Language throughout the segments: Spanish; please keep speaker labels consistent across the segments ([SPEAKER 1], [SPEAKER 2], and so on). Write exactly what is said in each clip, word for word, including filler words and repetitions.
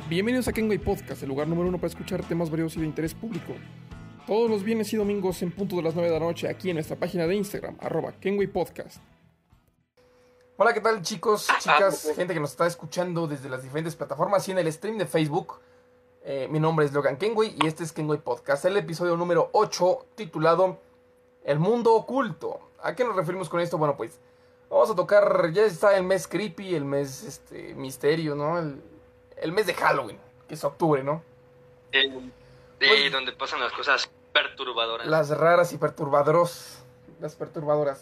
[SPEAKER 1] Bienvenidos a Kenway Podcast, el lugar número uno para escuchar temas variados y de interés público. Todos los viernes y domingos en punto de las nueve de la noche aquí en nuestra página de Instagram, arroba Kenway Podcast. Hola, ¿qué tal chicos, chicas, gente que nos está escuchando desde las diferentes plataformas y en el stream de Facebook? Eh, mi nombre es Logan Kenway y este es Kenway Podcast, el episodio número ocho titulado El Mundo Oculto. ¿A qué nos referimos con esto? Bueno, pues vamos a tocar, ya está el mes creepy, el mes este, misterio, ¿no? El, el mes de Halloween, que es octubre, ¿no?
[SPEAKER 2] Eh, sí, pues, donde pasan las cosas perturbadoras.
[SPEAKER 1] Las raras y perturbadoras. Las perturbadoras.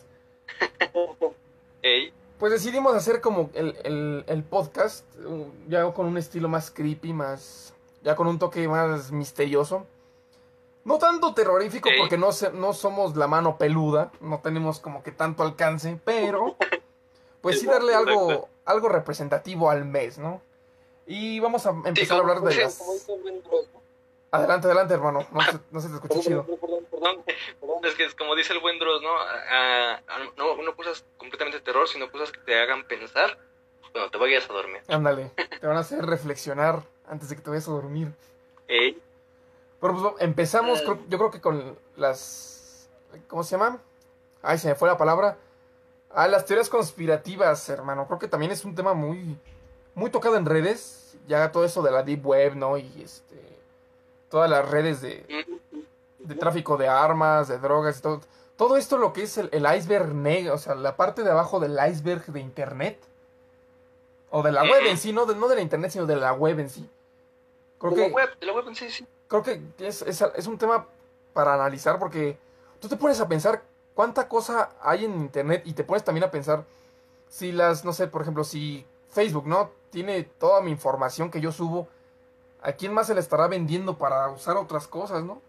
[SPEAKER 2] Ey.
[SPEAKER 1] Pues decidimos hacer como el, el, el podcast, ya con un estilo más creepy, más ya con un toque más misterioso. No tanto terrorífico, Ey. porque no, se, no somos la mano peluda, no tenemos como que tanto alcance, pero pues sí darle algo, algo representativo al mes, ¿no? Y vamos a empezar sí, a hablar de las... Adelante, adelante, hermano. No, se, no se te escucha chido.
[SPEAKER 2] Perdón, perdón, perdón. Es que es como dice el buen Dross, ¿no? Ah, no, no cosas completamente de terror, sino cosas que te hagan pensar cuando te vayas a dormir.
[SPEAKER 1] Ándale, te van a hacer reflexionar antes de que te vayas a dormir.
[SPEAKER 2] ¿Eh?
[SPEAKER 1] Bueno, pues empezamos, uh, creo, yo creo que con las... ¿Cómo se llama? Ay, se me fue la palabra. Ah, las teorías conspirativas, hermano. Creo que también es un tema muy... muy tocado en redes. Ya todo eso de la Deep Web, ¿no? Y este... todas las redes de, de tráfico de armas, de drogas y todo. Todo esto lo que es el, el iceberg negro, o sea, la parte de abajo del iceberg de internet. O de la web en sí, no de, no de la internet, sino de la web en sí. Creo
[SPEAKER 2] de
[SPEAKER 1] que,
[SPEAKER 2] la web, de la web en sí, sí.
[SPEAKER 1] Creo que es, es, es un tema para analizar porque tú te pones a pensar cuánta cosa hay en internet y te pones también a pensar si las, no sé, por ejemplo, si Facebook, ¿no? Tiene toda mi información que yo subo. ¿A quién más se le estará vendiendo para usar otras cosas, no?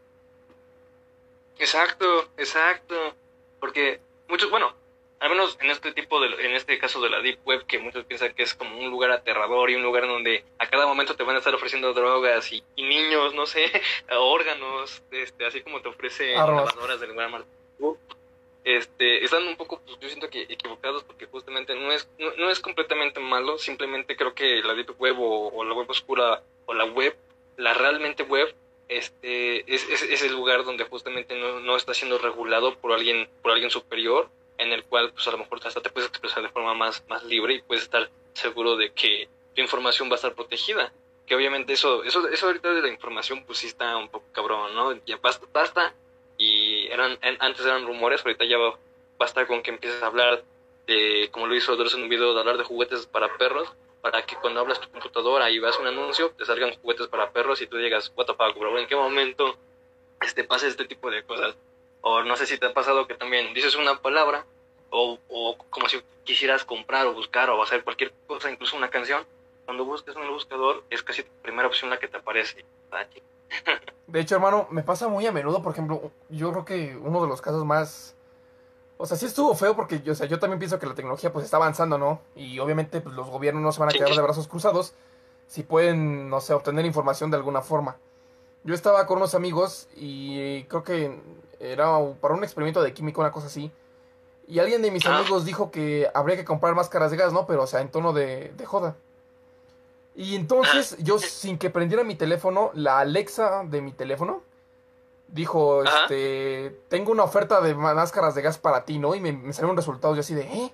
[SPEAKER 2] Exacto, exacto. Porque muchos, bueno, al menos en este tipo de, en este caso de la Deep Web, que muchos piensan que es como un lugar aterrador y un lugar donde a cada momento te van a estar ofreciendo drogas y, y niños, no sé, órganos, este, así como te ofrece lavadoras del Walmart. Este, están un poco, pues, yo siento que equivocados porque justamente no es, no, no es completamente malo, simplemente creo que la Deep Web o, o la web oscura o la web, la realmente web, este, es, es, es el lugar donde justamente no, no está siendo regulado por alguien, por alguien superior, en el cual pues a lo mejor hasta te puedes expresar de forma más, más libre y puedes estar seguro de que tu información va a estar protegida. Que obviamente eso, eso, eso ahorita de la información pues sí está un poco cabrón, ¿no? Ya basta, basta. Y eran, antes eran rumores, ahorita ya basta con que empieces a hablar de, como lo hizo Dross en un video, de hablar de juguetes para perros, para que cuando hablas tu computadora y vas a un anuncio, te salgan juguetes para perros y tú digas, what the fuck, bro, ¿en qué momento este, pasa este tipo de cosas? O no sé si te ha pasado que también dices una palabra, o, o como si quisieras comprar o buscar o hacer cualquier cosa, incluso una canción, cuando buscas en el buscador, es casi tu primera opción la que te aparece.
[SPEAKER 1] De hecho, hermano, me pasa muy a menudo, por ejemplo, yo creo que uno de los casos más... O sea, sí estuvo feo porque yo, o sea, yo también pienso que la tecnología pues está avanzando, ¿no? Y obviamente pues los gobiernos no se van a quedar de brazos cruzados si pueden, no sé, obtener información de alguna forma. Yo estaba con unos amigos y creo que era para un experimento de química, una cosa así. Y alguien de mis amigos dijo que habría que comprar máscaras de gas, ¿no? Pero, o sea, en tono de, de joda. Y entonces yo, sin que prendiera mi teléfono, la Alexa de mi teléfono dijo, Ajá. este, tengo una oferta de máscaras de gas para ti, ¿no? Y me, me salieron resultados yo así de, ¿eh?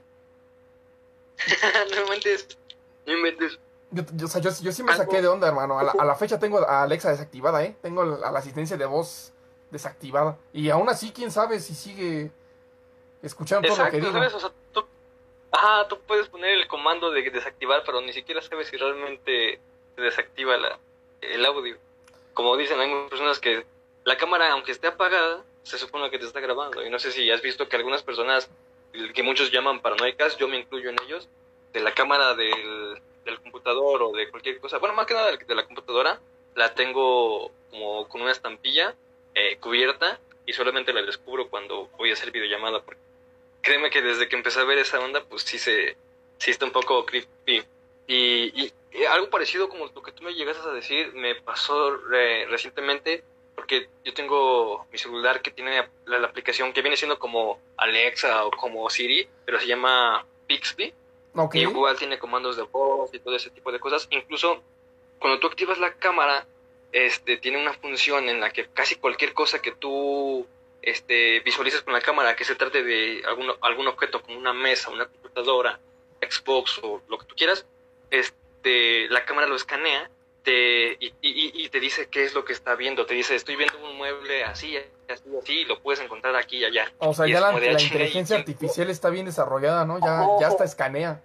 [SPEAKER 2] No inventes, no inventes.
[SPEAKER 1] Yo, yo, o sea, yo, yo sí me saqué de onda, hermano. A la, a la fecha tengo a Alexa desactivada, ¿eh? Tengo a la asistencia de voz desactivada. Y aún así, quién sabe si sigue escuchando todo
[SPEAKER 2] Exacto,
[SPEAKER 1] lo que digo.
[SPEAKER 2] ¿sabes? O sea, tú, ajá, tú puedes poner el comando de desactivar, pero ni siquiera sabes si realmente se desactiva la, el audio. Como dicen, hay muchas personas que la cámara, aunque esté apagada, se supone que te está grabando. Y no sé si has visto que algunas personas, que muchos llaman paranoicas, yo me incluyo en ellos, de la cámara del, del computador o de cualquier cosa, bueno, más que nada de la computadora, la tengo como con una estampilla eh, cubierta y solamente la descubro cuando voy a hacer videollamada. Porque créeme que desde que empecé a ver esa onda, pues sí, se, sí está un poco creepy. Y, y, y algo parecido como lo que tú me llegaste a decir, me pasó re, recientemente. Porque yo tengo mi celular que tiene la, la aplicación que viene siendo como Alexa o como Siri, pero se llama Bixby.
[SPEAKER 1] Okay.
[SPEAKER 2] Y igual tiene comandos de voz y todo ese tipo de cosas. Incluso cuando tú activas la cámara, este, tiene una función en la que casi cualquier cosa que tú este, visualices con la cámara, que se trate de algún, algún objeto como una mesa, una computadora, Xbox o lo que tú quieras, este, la cámara lo escanea te, y, y, y te dice qué es lo que está viendo. Te dice, estoy viendo un mueble así, así, así, lo puedes encontrar aquí y allá.
[SPEAKER 1] O sea,
[SPEAKER 2] y
[SPEAKER 1] ya la,
[SPEAKER 2] de,
[SPEAKER 1] la
[SPEAKER 2] ah,
[SPEAKER 1] inteligencia
[SPEAKER 2] y,
[SPEAKER 1] artificial está bien desarrollada, ¿no? Ya, ya hasta escanea.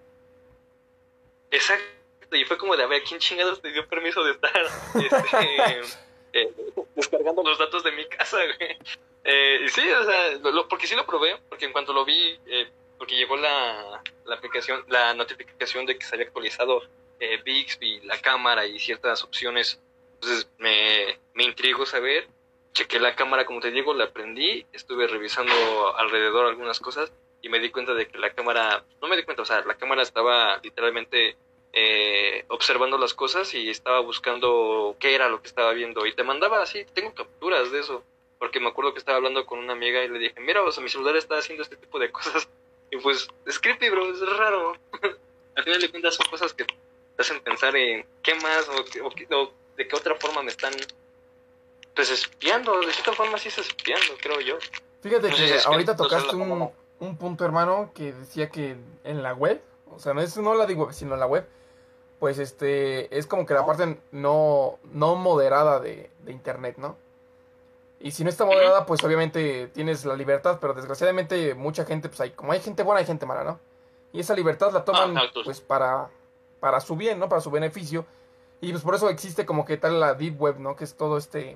[SPEAKER 2] Exacto, y fue como de, a ver, ¿quién chingados te dio permiso de estar este, eh, descargando los datos de mi casa, güey? Eh, sí, o sea, lo, lo, porque sí lo probé, porque en cuanto lo vi, eh, porque llegó la, la aplicación, la notificación de que se había actualizado eh, Bixby, la cámara y ciertas opciones, entonces me, me intrigó saber, chequé la cámara, como te digo, la prendí, estuve revisando alrededor algunas cosas y me di cuenta de que la cámara, no me di cuenta, o sea, la cámara estaba literalmente eh, observando las cosas y estaba buscando qué era lo que estaba viendo y te mandaba así, tengo capturas de eso, porque me acuerdo que estaba hablando con una amiga y le dije, mira, o sea, mi celular está haciendo este tipo de cosas y pues, es creepy, bro, es raro. Al final de cuentas son cosas que te hacen pensar en qué más o, o, o de qué otra forma me están pues espiando, de cierta forma sí es espiando, creo yo.
[SPEAKER 1] Fíjate
[SPEAKER 2] No
[SPEAKER 1] que
[SPEAKER 2] sé si
[SPEAKER 1] ahorita
[SPEAKER 2] espiando,
[SPEAKER 1] tocaste
[SPEAKER 2] no sé,
[SPEAKER 1] un, un punto, hermano, que decía que en la web, o sea, no es no la de web, sino en la web, pues este, es como que la parte no, no moderada de, de internet, ¿no? Y si no está moderada, pues obviamente tienes la libertad, pero desgraciadamente mucha gente, pues hay, como hay gente buena, hay gente mala, ¿no? Y esa libertad la toman,
[SPEAKER 2] ah, exacto.
[SPEAKER 1] pues para, para su bien, ¿no? Para su beneficio. Y pues por eso existe como que tal la Deep Web, ¿no? Que es todo este,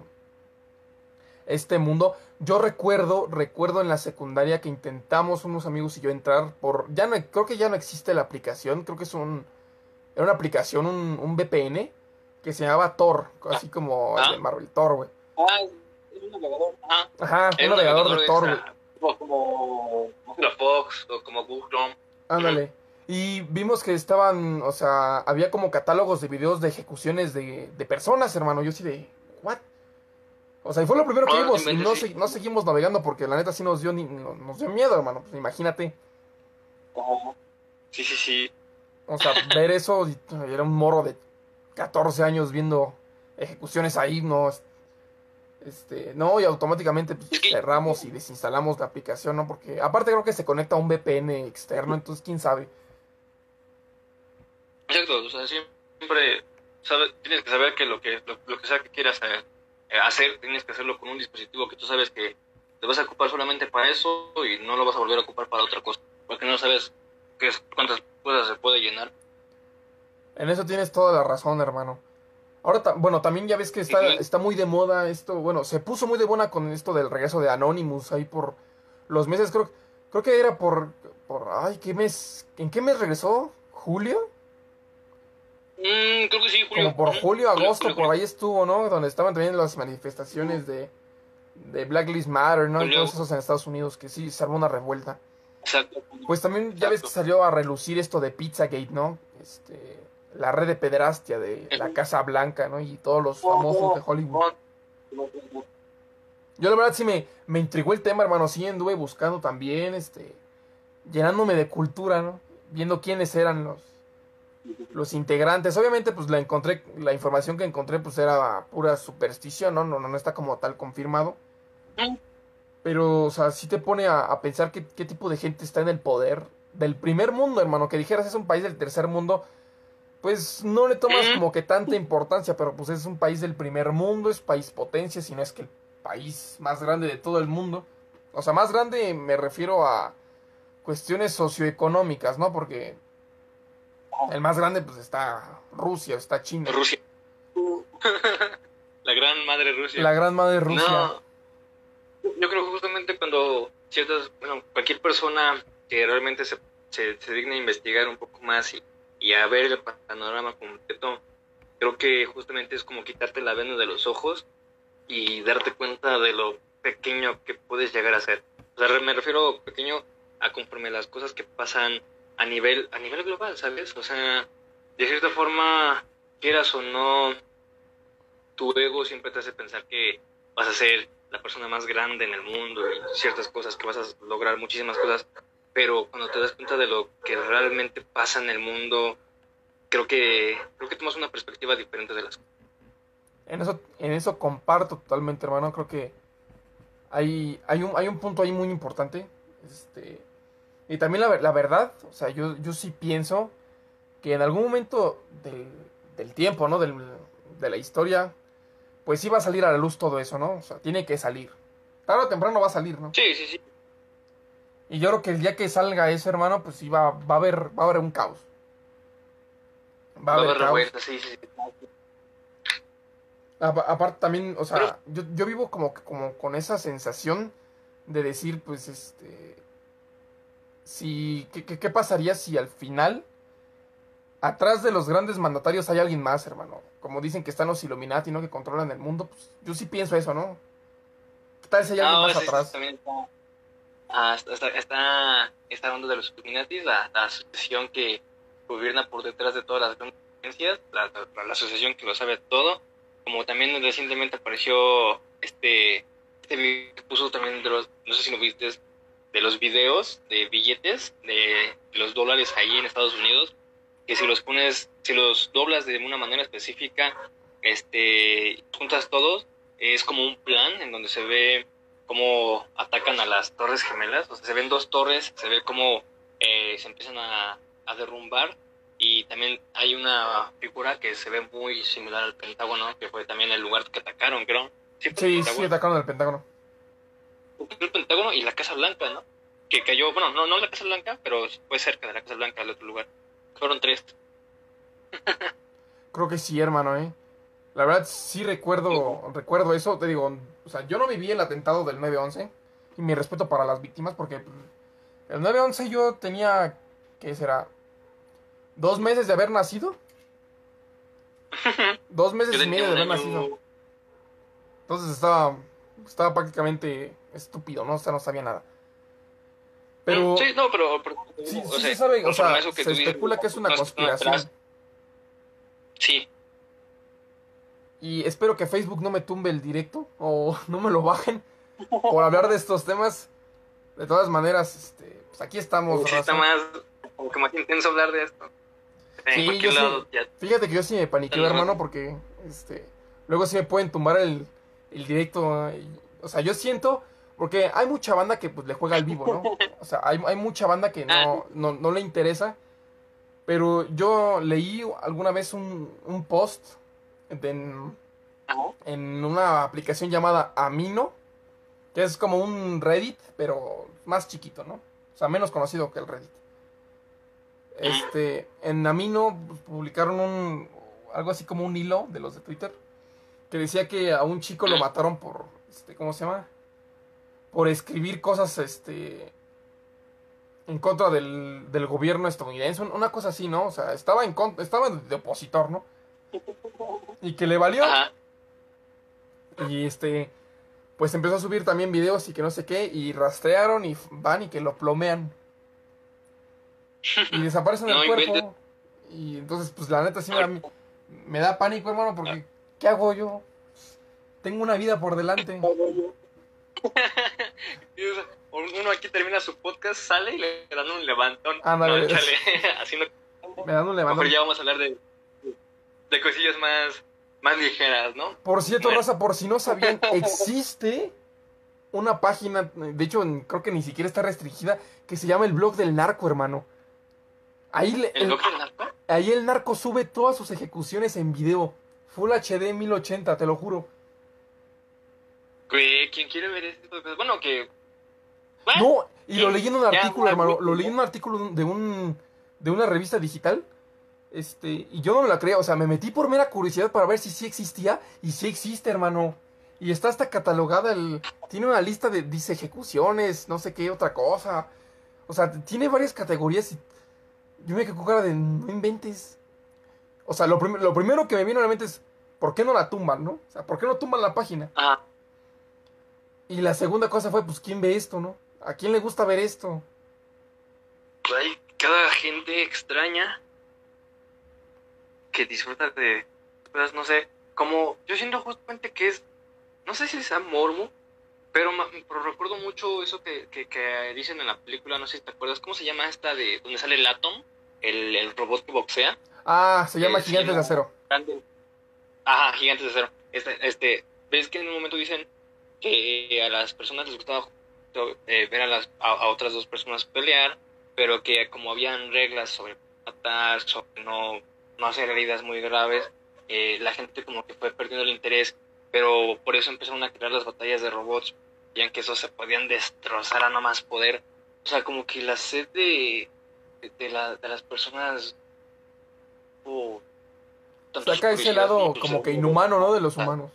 [SPEAKER 1] este mundo. Yo recuerdo, recuerdo en la secundaria que intentamos unos amigos y yo entrar por, ya no, creo que ya no existe la aplicación, creo que es un, era una aplicación, un, un V P N, que se llamaba Tor, así como el de Marvel, Tor, güey.
[SPEAKER 2] Ah, es un navegador. Ajá,
[SPEAKER 1] Ajá, un navegador de Tor, güey.
[SPEAKER 2] Como, como la Fox o como Google Chrome.
[SPEAKER 1] Ándale. Y vimos que estaban, o sea, había como catálogos de videos de ejecuciones de, de personas, hermano. Yo sí de, ¿what? O sea, y fue lo primero que
[SPEAKER 2] No,
[SPEAKER 1] vimos y no,
[SPEAKER 2] sí.
[SPEAKER 1] se, no seguimos navegando porque la neta sí nos dio, ni, nos dio miedo, hermano. Pues imagínate.
[SPEAKER 2] Oh, sí, sí, sí.
[SPEAKER 1] O sea, ver eso, y era un morro de catorce años viendo ejecuciones ahí, no, este, no, y automáticamente pues, cerramos y desinstalamos la aplicación, ¿no? Porque aparte creo que se conecta a un V P N externo, entonces quién sabe.
[SPEAKER 2] Exacto, o sea, siempre sabe, tienes que saber que lo que lo, lo que sea que quieras hacer, hacer, tienes que hacerlo con un dispositivo que tú sabes que te vas a ocupar solamente para eso y no lo vas a volver a ocupar para otra cosa, porque no sabes qué es, cuántas cosas se puede llenar.
[SPEAKER 1] En eso tienes toda la razón, hermano. Ahora, ta bueno, también ya ves que está, está muy de moda esto, bueno, se puso muy de buena con esto del regreso de Anonymous ahí por los meses, creo, creo que era por, por, ay, ¿qué mes? ¿En qué mes regresó? ¿Julio?
[SPEAKER 2] Mm, creo que sí, Julio.
[SPEAKER 1] Como por julio, agosto,
[SPEAKER 2] Julio, Julio,
[SPEAKER 1] por ahí estuvo, ¿no? Donde estaban también las manifestaciones de, de Black Lives Matter, ¿no?
[SPEAKER 2] Julio.
[SPEAKER 1] Y todos esos en Estados Unidos, que sí, se armó una revuelta.
[SPEAKER 2] Exacto.
[SPEAKER 1] Pues también ya
[SPEAKER 2] Exacto.
[SPEAKER 1] ves que salió a relucir esto de Pizzagate, ¿no? Este, la red de pederastia de la Casa Blanca, ¿no? Y todos los famosos de Hollywood. Yo la verdad sí me, me intrigó el tema, hermano, sí anduve buscando también, este, llenándome de cultura, ¿no? Viendo quiénes eran los, los integrantes. Obviamente, pues la encontré, la información que encontré, pues era pura superstición, ¿no? No, no, no está como tal confirmado. Pero, o sea, sí te pone a, a pensar qué, qué tipo de gente está en el poder del primer mundo, hermano. Que dijeras es un país del tercer mundo, pues no le tomas como que tanta importancia, pero pues es un país del primer mundo, es país potencia, si no es que el país más grande de todo el mundo. O sea, más grande me refiero a cuestiones socioeconómicas, ¿no? Porque el más grande pues está Rusia, está China.
[SPEAKER 2] Rusia. La gran madre Rusia.
[SPEAKER 1] La gran madre Rusia.
[SPEAKER 2] No, yo creo que justamente cuando ciertas, bueno, cualquier persona que realmente se, se, se digna a investigar un poco más y, y a ver el panorama completo, creo que justamente es como quitarte la venda de los ojos y darte cuenta de lo pequeño que puedes llegar a ser. O sea, me refiero pequeño a conforme las cosas que pasan a nivel, a nivel global, ¿sabes? O sea, de cierta forma, quieras o no, tu ego siempre te hace pensar que vas a ser la persona más grande en el mundo y ciertas cosas, que vas a lograr muchísimas cosas, pero cuando te das cuenta de lo que realmente pasa en el mundo, creo que creo que tomas una perspectiva diferente de las cosas.
[SPEAKER 1] En eso, en eso comparto totalmente, hermano. Creo que hay, hay, un, hay un punto ahí muy importante. Este, y también la, la verdad, o sea, yo, yo sí pienso que en algún momento del, del tiempo, ¿no? Del, de la historia, pues sí va a salir a la luz todo eso, ¿no? O sea, tiene que salir. Tarde o temprano va a salir, ¿no?
[SPEAKER 2] Sí, sí, sí.
[SPEAKER 1] Y yo creo que el día que salga eso, hermano, pues sí va, va a haber, va a haber un caos. Va a
[SPEAKER 2] Va a
[SPEAKER 1] haber
[SPEAKER 2] haber
[SPEAKER 1] caos.
[SPEAKER 2] revueltas, sí, sí, sí.
[SPEAKER 1] A- Aparte también, o sea,
[SPEAKER 2] Pero-
[SPEAKER 1] yo, yo vivo como, que- como con esa sensación de decir, pues, este, si, ¿qué, qué, qué pasaría si al final, atrás de los grandes mandatarios hay alguien más, hermano? Como dicen que están los Illuminati, ¿no? Que controlan el mundo, pues, yo sí pienso eso, ¿no? ¿Qué tal si hay alguien
[SPEAKER 2] No,
[SPEAKER 1] más
[SPEAKER 2] sí, sí,
[SPEAKER 1] atrás?
[SPEAKER 2] también está, ah, está, está, está, está hablando de los Illuminati, la, la asociación que gobierna por detrás de todas las grandes agencias, la, la, la asociación que lo sabe todo, como también recientemente apareció este, este video que puso también de los, no sé si lo viste, de los videos de billetes de los dólares ahí en Estados Unidos, que si los pones, si los doblas de una manera específica, este, juntas todos, es como un plan en donde se ve cómo atacan a las torres gemelas, o sea, se ven dos torres, se ve cómo eh, se empiezan a, a derrumbar, y también hay una figura que se ve muy similar al Pentágono, que fue también el lugar que atacaron, creo. Sí, fue el
[SPEAKER 1] Sí, sí,
[SPEAKER 2] Pentágono.
[SPEAKER 1] atacaron el Pentágono.
[SPEAKER 2] Fue el Pentágono y la Casa Blanca, ¿no? Que cayó, bueno, no, no la Casa Blanca, pero fue cerca de la Casa Blanca, al otro lugar. Fueron tres.
[SPEAKER 1] Creo que sí, hermano, ¿eh? La verdad, sí recuerdo, recuerdo eso. Te digo, o sea, yo no viví el atentado del nueve once. Y mi respeto para las víctimas, porque pues, el nueve once yo tenía, ¿qué será? ¿Dos meses de haber nacido? Dos meses
[SPEAKER 2] Yo
[SPEAKER 1] y medio
[SPEAKER 2] tenía
[SPEAKER 1] de
[SPEAKER 2] un
[SPEAKER 1] haber
[SPEAKER 2] año...
[SPEAKER 1] nacido. Entonces estaba, estaba prácticamente estúpido, ¿no? O sea, no sabía nada. Pero
[SPEAKER 2] Sí, no, pero... pero
[SPEAKER 1] sí,
[SPEAKER 2] o
[SPEAKER 1] sí
[SPEAKER 2] sea,
[SPEAKER 1] se sabe, o
[SPEAKER 2] conforme
[SPEAKER 1] sea,
[SPEAKER 2] a eso que
[SPEAKER 1] se
[SPEAKER 2] tú dices,
[SPEAKER 1] especula que es una
[SPEAKER 2] no
[SPEAKER 1] conspiración.
[SPEAKER 2] atrás. Sí.
[SPEAKER 1] Y espero que Facebook no me tumbe el directo o no me lo bajen por hablar de estos temas. De todas maneras, este, pues aquí estamos,
[SPEAKER 2] Sí, está
[SPEAKER 1] raza.
[SPEAKER 2] más... Como que más intenso hablar de esto. En
[SPEAKER 1] Sí,
[SPEAKER 2] cualquier
[SPEAKER 1] yo
[SPEAKER 2] lado
[SPEAKER 1] sí.
[SPEAKER 2] ya...
[SPEAKER 1] Fíjate que yo sí me paniqueo,
[SPEAKER 2] Ajá.
[SPEAKER 1] hermano, porque este, luego sí me pueden tumbar el, el directo. y- o sea, yo siento, porque hay mucha banda que pues le juega al vivo, ¿no? O sea, hay, hay mucha banda que no, no, no le interesa. Pero yo leí alguna vez un, un post en,
[SPEAKER 2] Ajá.
[SPEAKER 1] en una aplicación llamada Amino, que es como un Reddit, pero más chiquito, ¿no? O sea, menos conocido que el Reddit. Este, en Amino pues, publicaron un algo así como un hilo de los de Twitter que decía que a un chico lo mataron por, este, ¿cómo se llama? Por escribir cosas, este, en contra del, del gobierno estadounidense, una cosa así, ¿no? O sea, estaba en contra, estaba de opositor, ¿no? Y que le valió.
[SPEAKER 2] Ajá.
[SPEAKER 1] Y este, pues empezó a subir también videos y que no sé qué, y rastrearon y van y que lo plomean. Y desaparecen
[SPEAKER 2] No
[SPEAKER 1] el cuerpo.
[SPEAKER 2] inventes.
[SPEAKER 1] Y entonces, pues la neta sí me da, me da pánico, hermano, porque ¿qué hago yo? Tengo una vida por delante.
[SPEAKER 2] Uno aquí termina su podcast, sale y le dan un levantón.
[SPEAKER 1] Ándale.
[SPEAKER 2] No, échale. Así no.
[SPEAKER 1] Me dan un levantón.
[SPEAKER 2] Mejor ya vamos a hablar de, de cosillas más, más ligeras, ¿no?
[SPEAKER 1] Por cierto,
[SPEAKER 2] Bueno.
[SPEAKER 1] raza, por si no sabían, existe una página, de hecho, creo que ni siquiera está restringida, que se llama el blog del narco, hermano. Ahí, le-
[SPEAKER 2] ¿El
[SPEAKER 1] el,
[SPEAKER 2] blog del narco?
[SPEAKER 1] ahí el narco sube todas sus ejecuciones en video. Full H D mil ochenta, te lo juro.
[SPEAKER 2] Güey, ¿quién quiere ver este tipo de cosas? Bueno, que... Bueno,
[SPEAKER 1] No, y lo
[SPEAKER 2] Sí,
[SPEAKER 1] leí en un
[SPEAKER 2] ya,
[SPEAKER 1] artículo,
[SPEAKER 2] ya,
[SPEAKER 1] hermano.
[SPEAKER 2] güey.
[SPEAKER 1] Lo leí en un artículo de un de una revista digital. Este, y yo no me la creía, o sea, me metí por mera curiosidad para ver si sí existía y sí existe, hermano. Y está hasta catalogada el tiene una lista de dice ejecuciones, no sé qué otra cosa. O sea, tiene varias categorías y yo me quedé con cara de no inventes. O sea, lo, prim- lo primero que me vino a la mente es ¿por qué no la tumban, no? O sea, ¿por qué no tumban la página?
[SPEAKER 2] Ajá.
[SPEAKER 1] Y la segunda cosa fue, pues, ¿quién ve esto, no? ¿A quién le gusta ver esto?
[SPEAKER 2] Hay cada gente extraña que disfruta de cosas, no sé, como yo siento justamente que es, no sé si sea morbo, pero, ma- pero recuerdo mucho eso que, que, que dicen en la película, no sé si te acuerdas, ¿cómo se llama esta de donde sale el Atom, el, el robot que boxea?
[SPEAKER 1] Ah, se llama
[SPEAKER 2] Eh, sí,
[SPEAKER 1] Gigantes de Acero.
[SPEAKER 2] grande. Ajá, Gigantes de Acero. Este, este, ves que en un momento dicen que a las personas les gustaba eh, ver a, las, a, a otras dos personas pelear, pero que como habían reglas sobre matar, sobre no, no hacer heridas muy graves, eh, la gente como que fue perdiendo el interés, pero por eso empezaron a crear las batallas de robots, ya que esos se podían destrozar a no más poder. O sea, como que la sed de, de, de, la, de las personas... Oh, tanto su
[SPEAKER 1] Saca ese
[SPEAKER 2] curiosidad como
[SPEAKER 1] lado
[SPEAKER 2] su
[SPEAKER 1] como que
[SPEAKER 2] cerebro.
[SPEAKER 1] inhumano, ¿no? De los humanos.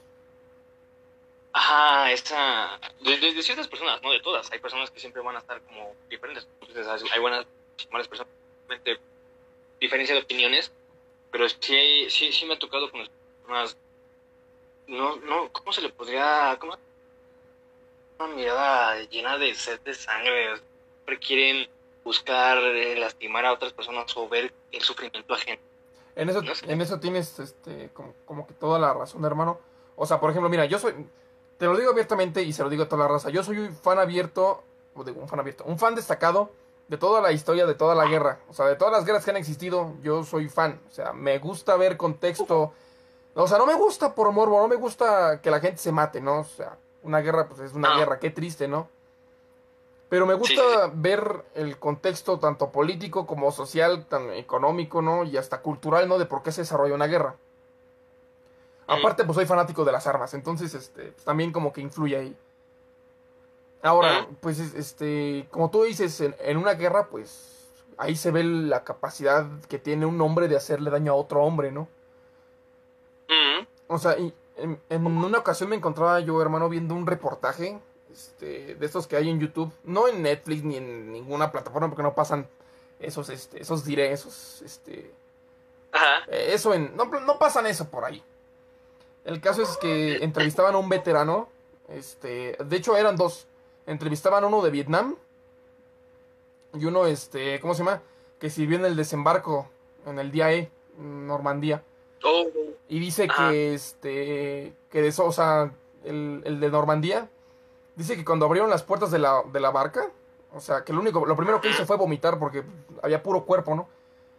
[SPEAKER 2] Ajá, esa... De, de, de ciertas personas, no de todas. Hay personas que siempre van a estar como diferentes. Entonces hay buenas y malas personas. Realmente, diferencia de opiniones. Pero sí, sí, sí me ha tocado con las personas... No, no, ¿cómo se le podría...? ¿Cómo? Una mirada llena de sed de sangre. Siempre quieren buscar eh, lastimar a otras personas o ver el sufrimiento ajeno.
[SPEAKER 1] En eso,
[SPEAKER 2] No sé.
[SPEAKER 1] en eso tienes este, como, como que toda la razón, hermano. O sea, por ejemplo, mira, yo soy, te lo digo abiertamente y se lo digo a toda la raza. Yo soy un fan abierto, o digo, un fan abierto, un fan destacado de toda la historia, de toda la guerra. O sea, de todas las guerras que han existido, yo soy fan. O sea, me gusta ver contexto. O sea, no me gusta por morbo, no me gusta que la gente se mate, ¿no? O sea, una guerra, pues es una
[SPEAKER 2] Ah,
[SPEAKER 1] guerra, qué triste, ¿no? Pero me
[SPEAKER 2] sí, sí, sí.
[SPEAKER 1] gusta ver el contexto tanto político como social, tan económico, ¿no? Y hasta cultural, ¿no? De por qué se desarrolla una guerra.
[SPEAKER 2] Mm,
[SPEAKER 1] Aparte, pues soy fanático de las armas, entonces, este, pues, también como que influye ahí. Ahora,
[SPEAKER 2] mm,
[SPEAKER 1] pues, es- este, como tú dices, en, en una guerra, pues, ahí se ve la capacidad que tiene un hombre de hacerle daño a otro hombre, ¿no?
[SPEAKER 2] mm,
[SPEAKER 1] O sea, y en, en una ocasión me encontraba yo, hermano, viendo un reportaje, este, de estos que hay en YouTube, no en Netflix ni en ninguna plataforma, porque no pasan esos, este, esos diré, esos, este,
[SPEAKER 2] ajá.
[SPEAKER 1] eh, eso en, no, no pasan eso por ahí. El caso es que entrevistaban a un veterano, este, de hecho eran dos, entrevistaban a uno de Vietnam y uno, este, ¿cómo se llama? Que sirvió en el desembarco en el día E, Normandía.
[SPEAKER 2] Oh,
[SPEAKER 1] Y dice
[SPEAKER 2] ajá.
[SPEAKER 1] que, este, que de eso, o sea, el, el de Normandía, dice que cuando abrieron las puertas de la, de la barca, o sea, que lo único, lo primero que hizo fue vomitar porque había puro cuerpo, ¿no?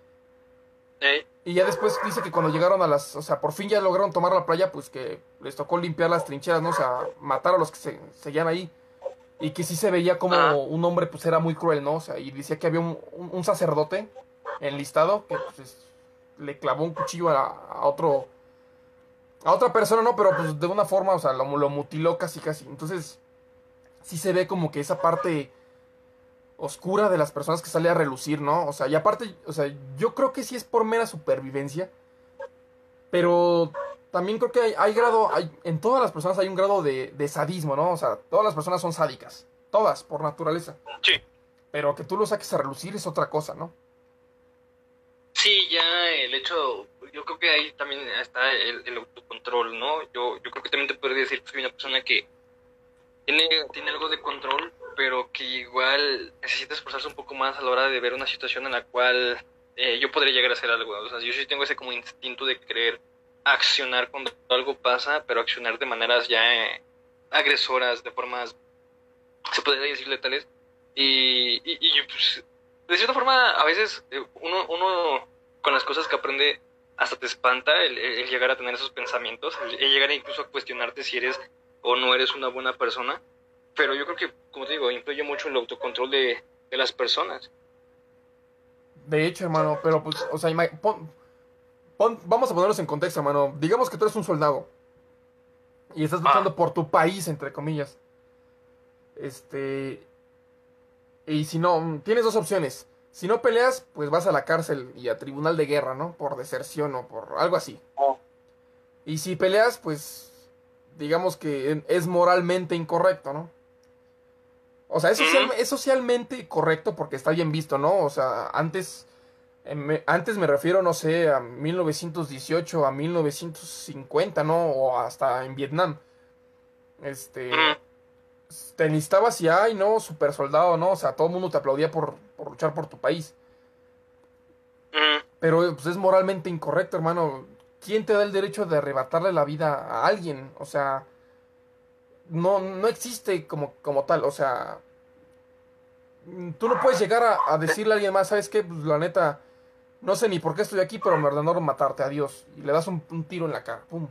[SPEAKER 2] Eh,
[SPEAKER 1] Y ya después dice que cuando llegaron a las, o sea, por fin ya lograron tomar la playa, pues que les tocó limpiar las trincheras, ¿no? O sea, matar a los que se seguían ahí. Y que sí se veía
[SPEAKER 2] ajá.
[SPEAKER 1] como un hombre, pues era muy cruel, ¿no? O sea, y decía que había un, un, un sacerdote enlistado que pues es- le clavó un cuchillo a, a otro, a otra persona, ¿no? Pero pues de una forma, o sea, lo, lo mutiló casi casi. Entonces, sí se ve como que esa parte oscura de las personas que sale a relucir, ¿no? O sea, y aparte, o sea, yo creo que sí es por mera supervivencia, pero también creo que hay, hay grado, hay, en todas las personas hay un grado de, de sadismo, ¿no? O sea, todas las personas son sádicas, todas, por naturaleza.
[SPEAKER 2] Sí.
[SPEAKER 1] Pero que tú lo saques a relucir es otra cosa, ¿no?
[SPEAKER 2] Sí, ya el hecho, yo creo que ahí también está el, el autocontrol, ¿no? Yo, yo creo que también te podría decir que soy una persona que tiene, tiene algo de control, pero que igual necesita esforzarse un poco más a la hora de ver una situación en la cual eh, yo podría llegar a hacer algo. O sea, yo sí tengo ese como instinto de querer accionar cuando algo pasa, pero accionar de maneras ya eh, agresoras, de formas, se podría decir letales. Y, y, y pues, de cierta forma, a veces eh, uno, uno con las cosas que aprende hasta te espanta el, el llegar a tener esos pensamientos, el, el llegar incluso a cuestionarte si eres o no eres una buena persona. Pero yo creo que, como te digo, influye mucho el autocontrol de, de las personas.
[SPEAKER 1] De hecho, hermano, pero pues, o sea, ima- pon- pon- vamos a ponerlos en contexto, hermano. Digamos que tú eres un soldado y estás
[SPEAKER 2] Ah,
[SPEAKER 1] luchando por tu país, entre comillas. Este, y si no, mm, tienes dos opciones. Si no peleas, pues vas a la cárcel y a tribunal de guerra, ¿no? Por deserción o por algo así. Y si peleas, pues digamos que es moralmente incorrecto, ¿no? O sea, es, social-
[SPEAKER 2] mm,
[SPEAKER 1] es socialmente correcto porque está bien visto, ¿no? O sea, antes, eh, me, antes me refiero, no sé, a mil novecientos dieciocho, a mil novecientos cincuenta, ¿no? O hasta en Vietnam. Este,
[SPEAKER 2] mm,
[SPEAKER 1] te enlistabas y, ay, no, super soldado, ¿no? O sea, todo el mundo te aplaudía por, por luchar por tu país.
[SPEAKER 2] mm,
[SPEAKER 1] Pero pues es moralmente incorrecto, hermano. ¿Quién te da el derecho de arrebatarle la vida a alguien? O sea, no, no existe como, como tal. O sea, mm, tú no puedes llegar a, a decirle a alguien más, ¿sabes qué? Pues la neta, No sé ni por qué estoy aquí, pero me ordenaron matarte, adiós. Y le das un, un tiro en la cara, pum.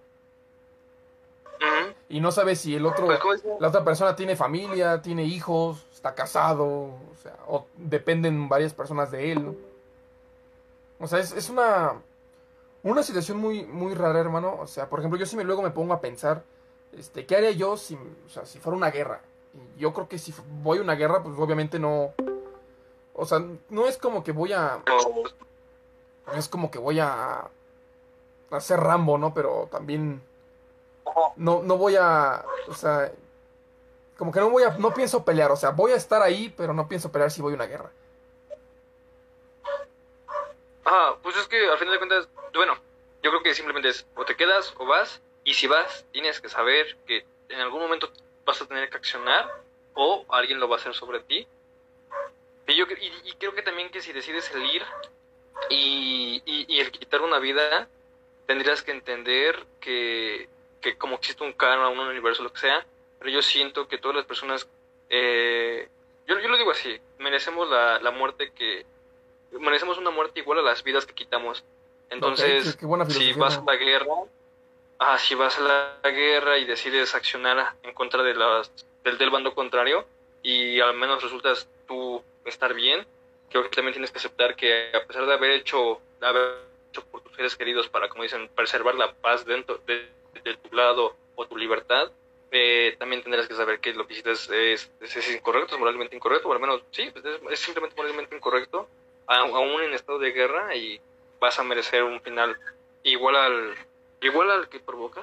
[SPEAKER 2] Ujú.
[SPEAKER 1] Y no sabes si el
[SPEAKER 2] Pues
[SPEAKER 1] otro,
[SPEAKER 2] como dice,
[SPEAKER 1] la otra persona tiene familia, tiene hijos, está casado, o sea, o dependen varias personas de él, ¿no? O sea, es, es una, una situación muy, muy rara, hermano. O sea, por ejemplo, yo sí me luego me pongo a pensar, este, ¿qué haría yo si, o sea, si fuera una guerra? Y yo creo que si voy a una guerra, pues obviamente no, o sea, no es como que voy a,
[SPEAKER 2] como,
[SPEAKER 1] no es como que voy a hacer Rambo, ¿no? Pero también no, no voy a, o sea, como que no voy a, no pienso pelear, o sea, voy a estar ahí, pero no pienso pelear si voy a una guerra.
[SPEAKER 2] ah, pues es que al final de cuentas, bueno, yo creo que simplemente es o te quedas o vas, y si vas, tienes que saber que en algún momento vas a tener que accionar o alguien lo va a hacer sobre ti. Y yo cre- y, y creo que también que si decides el ir y, y, y el quitar una vida, tendrías que entender que, que como existe un karma, un universo, lo que sea, pero yo siento que todas las personas, eh, yo, yo lo digo así, merecemos la, la muerte que, merecemos una muerte igual a las vidas que quitamos.
[SPEAKER 1] Ok, qué,
[SPEAKER 2] Entonces,
[SPEAKER 1] qué buena
[SPEAKER 2] si
[SPEAKER 1] filosofía,
[SPEAKER 2] vas a
[SPEAKER 1] hermano.
[SPEAKER 2] la guerra, ah, si vas a la guerra y decides accionar en contra de las, del, del bando contrario y al menos resultas tú estar bien, creo que también tienes que aceptar que a pesar de haber hecho, de haber hecho por tus seres queridos para, como dicen, preservar la paz dentro de, de tu lado o tu libertad, eh, también tendrás que saber que lo que hiciste es, es, es, es incorrecto, es moralmente incorrecto, o al menos sí, pues es, es simplemente moralmente incorrecto, a- aún en estado de guerra, y vas a merecer un final igual al igual al que provoca.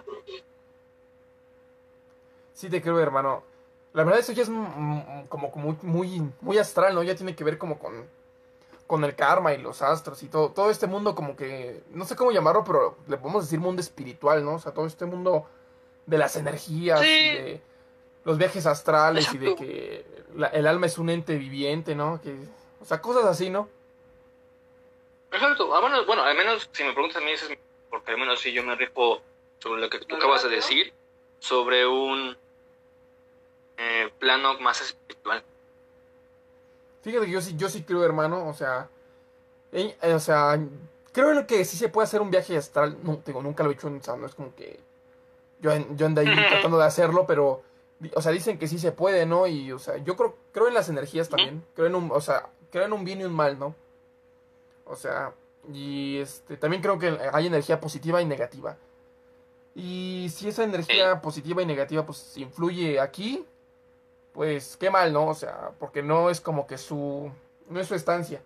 [SPEAKER 1] Sí te creo, hermano. La verdad eso ya es mm, mm, como, como muy, muy, muy astral, ¿no? Ya tiene que ver como con, con el karma y los astros y todo. Todo este mundo como que, no sé cómo llamarlo, pero le podemos decir mundo espiritual, ¿no? O sea, todo este mundo de las energías y
[SPEAKER 2] Sí,
[SPEAKER 1] de los viajes astrales y de
[SPEAKER 2] exacto.
[SPEAKER 1] que la- el alma es un ente viviente, ¿no? Que, o sea, cosas así, ¿no?
[SPEAKER 2] Exacto. Ah, bueno, bueno, al menos si me preguntas a mí, ese es porque al menos si yo me rifo sobre lo que tú acabas de decir, sobre un eh, plano más espiritual.
[SPEAKER 1] Fíjate que yo sí, yo sí creo, hermano, o sea, eh, eh, o sea, creo en que sí se puede hacer un viaje astral. No, digo, nunca lo he hecho, o sea, no es como que yo, en- yo ando ahí tratando de hacerlo, pero, di- o sea, dicen que sí se puede, ¿no? Y, o sea, yo creo, creo en las energías también, creo en un, o sea, creo en un bien y un mal, ¿no? O sea, y este, también creo que hay energía positiva y negativa. Y si esa
[SPEAKER 2] Sí,
[SPEAKER 1] energía positiva y negativa, pues, influye aquí, pues, qué mal, ¿no? O sea, porque no es como que su, no es su estancia.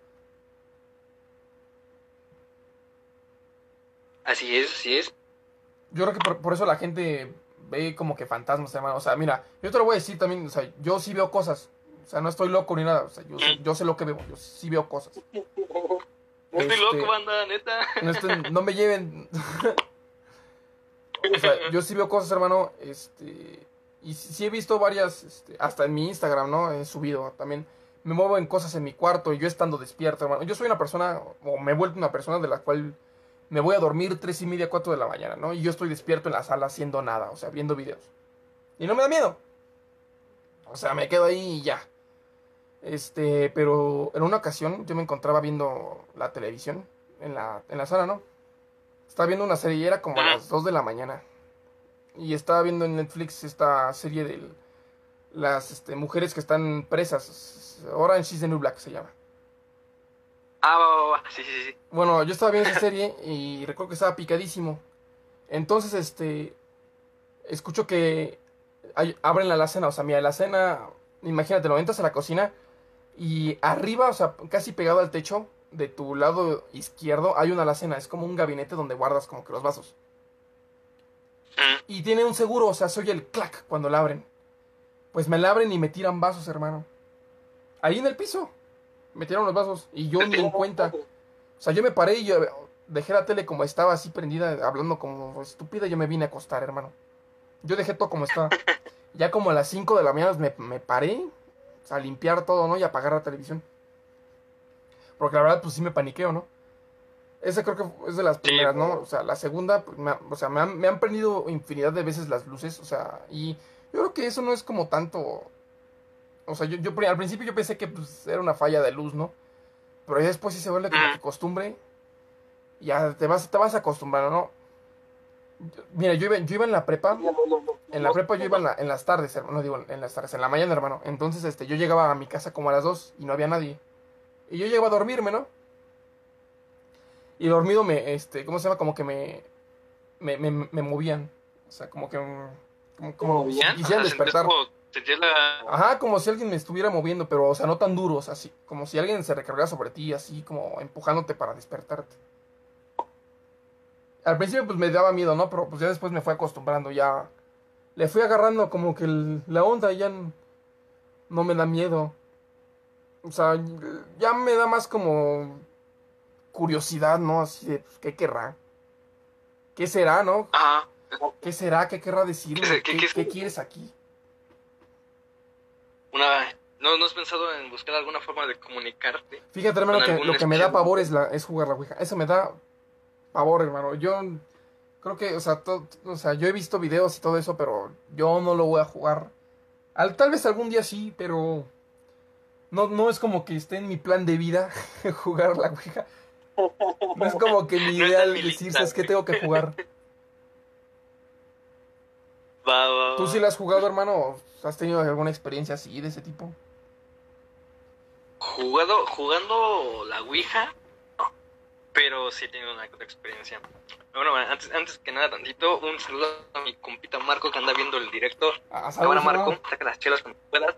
[SPEAKER 2] así es, así es.
[SPEAKER 1] Yo creo que por, por eso la gente ve como que fantasmas, hermano. O sea, mira, yo te lo voy a decir también, o sea, yo sí veo cosas. O sea, no estoy loco ni nada. O sea, yo sé, yo sé lo que veo, yo sí veo cosas.
[SPEAKER 2] No estoy loco,
[SPEAKER 1] Este,
[SPEAKER 2] banda, neta.
[SPEAKER 1] no estén, no me lleven. O sea, yo sí veo cosas, hermano. Este, y sí, sí he visto varias, este, hasta en mi Instagram, ¿no? He subido también. Me muevo en cosas en mi cuarto y yo estando despierto, hermano. Yo soy una persona, o me he vuelto una persona de la cual me voy a dormir tres y media, cuatro de la mañana, ¿no? Y yo estoy despierto en la sala haciendo nada, o sea, viendo videos. Y no me da miedo. O sea, me quedo ahí y ya. Este, pero en una ocasión yo me encontraba viendo la televisión en la, en la sala, ¿no? Estaba viendo una serie y era como a
[SPEAKER 2] Ajá.
[SPEAKER 1] las dos de la mañana. Y estaba viendo en Netflix esta serie de las este, mujeres que están presas. Orange is the New Black se llama.
[SPEAKER 2] Ah, va, va, va. Sí, sí, sí.
[SPEAKER 1] Bueno, yo estaba viendo esa serie y recuerdo que estaba picadísimo. Entonces, este, escucho que hay- abren la alacena. O sea, mira, la alacena, imagínate, lo entras a la cocina y arriba, o sea, casi pegado al techo, de tu lado izquierdo, hay una alacena. Es como un gabinete donde guardas como que los vasos.
[SPEAKER 2] Mm.
[SPEAKER 1] Y tiene un seguro, o sea, se oye el clac cuando la abren. Pues me la abren y me tiran vasos, hermano. Ahí en el piso. Me tiraron los vasos y yo ni en cuenta. O sea, yo me paré y yo dejé la tele como estaba, así prendida, hablando como estúpida. Y yo me vine a acostar, hermano. Yo dejé todo como estaba. Ya como a las cinco de la mañana me, me paré, o sea, a limpiar todo, ¿no? Y apagar la televisión. Porque la verdad, pues sí me paniqueo, ¿no? Esa creo que es de las
[SPEAKER 2] Sí,
[SPEAKER 1] primeras, ¿no? O sea, la segunda, pues, me ha- o sea, me han, me han prendido infinidad de veces las luces, o sea, y yo creo que eso no es como tanto. O sea, yo, yo pri- al principio yo pensé que pues, era una falla de luz, ¿no? pero ya después sí se vuelve como que costumbre. Ya te vas, te vas acostumbrando, ¿no? Mira, yo iba, yo iba en la prepa. En la prepa yo iba en, la, en las tardes, hermano. No digo en las tardes, en la mañana, hermano. Entonces, este, yo llegaba a mi casa como a las dos y no había nadie. Y yo llegaba a dormirme, ¿no? Y dormido me, este, ¿cómo se llama? Como que me, me, me, me movían. O sea, como que, como, como si quisieran despertar.
[SPEAKER 2] Sentías la...
[SPEAKER 1] Ajá, como si alguien me estuviera moviendo, pero, o sea, no tan duro, o sea, así, como si alguien se recargara sobre ti, así, como empujándote para despertarte. Al principio, pues, me daba miedo, ¿no? Pero, pues, ya después me fue acostumbrando, ya... Le fui agarrando como que el, la onda, ya n- no me da miedo. O sea, ya me da más como curiosidad, ¿no? Así de, pues, ¿qué querrá? ¿Qué será, no?
[SPEAKER 2] Ajá.
[SPEAKER 1] ¿Qué será? ¿Qué querrá decirme?
[SPEAKER 2] ¿Qué,
[SPEAKER 1] ¿Qué,
[SPEAKER 2] qué,
[SPEAKER 1] qué, qué quieres aquí?
[SPEAKER 2] Una... ¿No, ¿No has pensado en buscar alguna forma de comunicarte?
[SPEAKER 1] Fíjate, hermano,
[SPEAKER 2] Con
[SPEAKER 1] que
[SPEAKER 2] algún
[SPEAKER 1] lo que me da
[SPEAKER 2] especie de-
[SPEAKER 1] pavor es, la, es jugar la Ouija. Eso me da pavor, hermano. Yo creo que, o sea, to- o sea, yo he visto videos y todo eso, pero yo no lo voy a jugar. Al, tal vez algún día sí, pero no, no es como que esté en mi plan de vida jugar la Ouija. No es como que mi
[SPEAKER 2] No está en
[SPEAKER 1] ideal
[SPEAKER 2] mi
[SPEAKER 1] decir,
[SPEAKER 2] lista,
[SPEAKER 1] ¿sabes qué
[SPEAKER 2] güey.
[SPEAKER 1] tengo que jugar?
[SPEAKER 2] Va, va,
[SPEAKER 1] ¿Tú
[SPEAKER 2] va.
[SPEAKER 1] sí la has jugado, hermano? ¿Has tenido alguna experiencia así, de ese tipo?
[SPEAKER 2] Jugado, jugando la Ouija, no, pero sí he tenido una otra experiencia. Bueno, bueno, antes, antes que nada, tantito, un saludo a mi compita Marco que anda viendo el directo.
[SPEAKER 1] Ah,
[SPEAKER 2] Cámara,
[SPEAKER 1] saludos,
[SPEAKER 2] Marco,
[SPEAKER 1] hermano.
[SPEAKER 2] saca las chelas cuando puedas.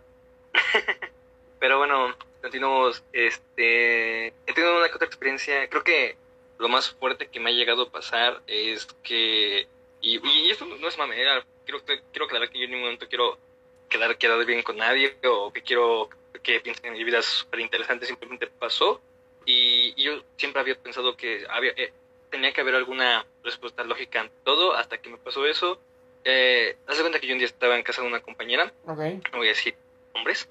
[SPEAKER 2] Pero bueno, continuamos. Este, he tenido una que otra experiencia. Creo que lo más fuerte que me ha llegado a pasar es que, y, y esto no es mame, era- quiero, quiero aclarar que yo en ningún momento quiero quedar, quedar bien con nadie o que quiero que piensen en mi vida súper interesante, simplemente pasó. Y, y yo siempre había pensado que había, eh, tenía que haber alguna respuesta lógica ante todo hasta que me pasó eso. Eh, haz de cuenta que yo un día estaba en casa de una compañera,
[SPEAKER 1] Ok.
[SPEAKER 2] no voy a decir hombres,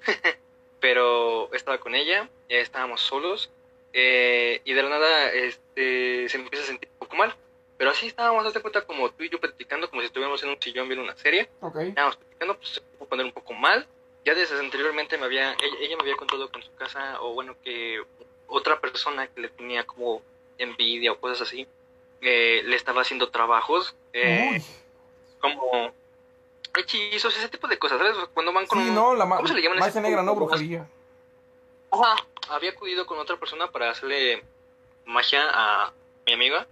[SPEAKER 2] pero estaba con ella, eh, estábamos solos, eh, y de la nada este, se me empieza a sentir un poco mal. Pero así estábamos, hazte cuenta, como tú y yo platicando, como si estuviéramos en un sillón viendo una serie.
[SPEAKER 1] Ok.
[SPEAKER 2] Estábamos platicando, pues se pudo poner un poco mal. Ya desde anteriormente me había, ella, ella me había contado que en su casa, o bueno, que otra persona que le tenía como envidia o cosas así, eh, le estaba haciendo trabajos, eh,
[SPEAKER 1] Uy.
[SPEAKER 2] como hechizos, ese tipo de cosas, ¿sabes? Cuando van con
[SPEAKER 1] Sí,
[SPEAKER 2] un...
[SPEAKER 1] no, la ma-
[SPEAKER 2] ¿Cómo se le llaman
[SPEAKER 1] magia
[SPEAKER 2] ese tipo
[SPEAKER 1] negra,
[SPEAKER 2] de
[SPEAKER 1] no
[SPEAKER 2] cosas?
[SPEAKER 1] brujería.
[SPEAKER 2] Ajá. Había acudido con otra persona para hacerle magia a mi amiga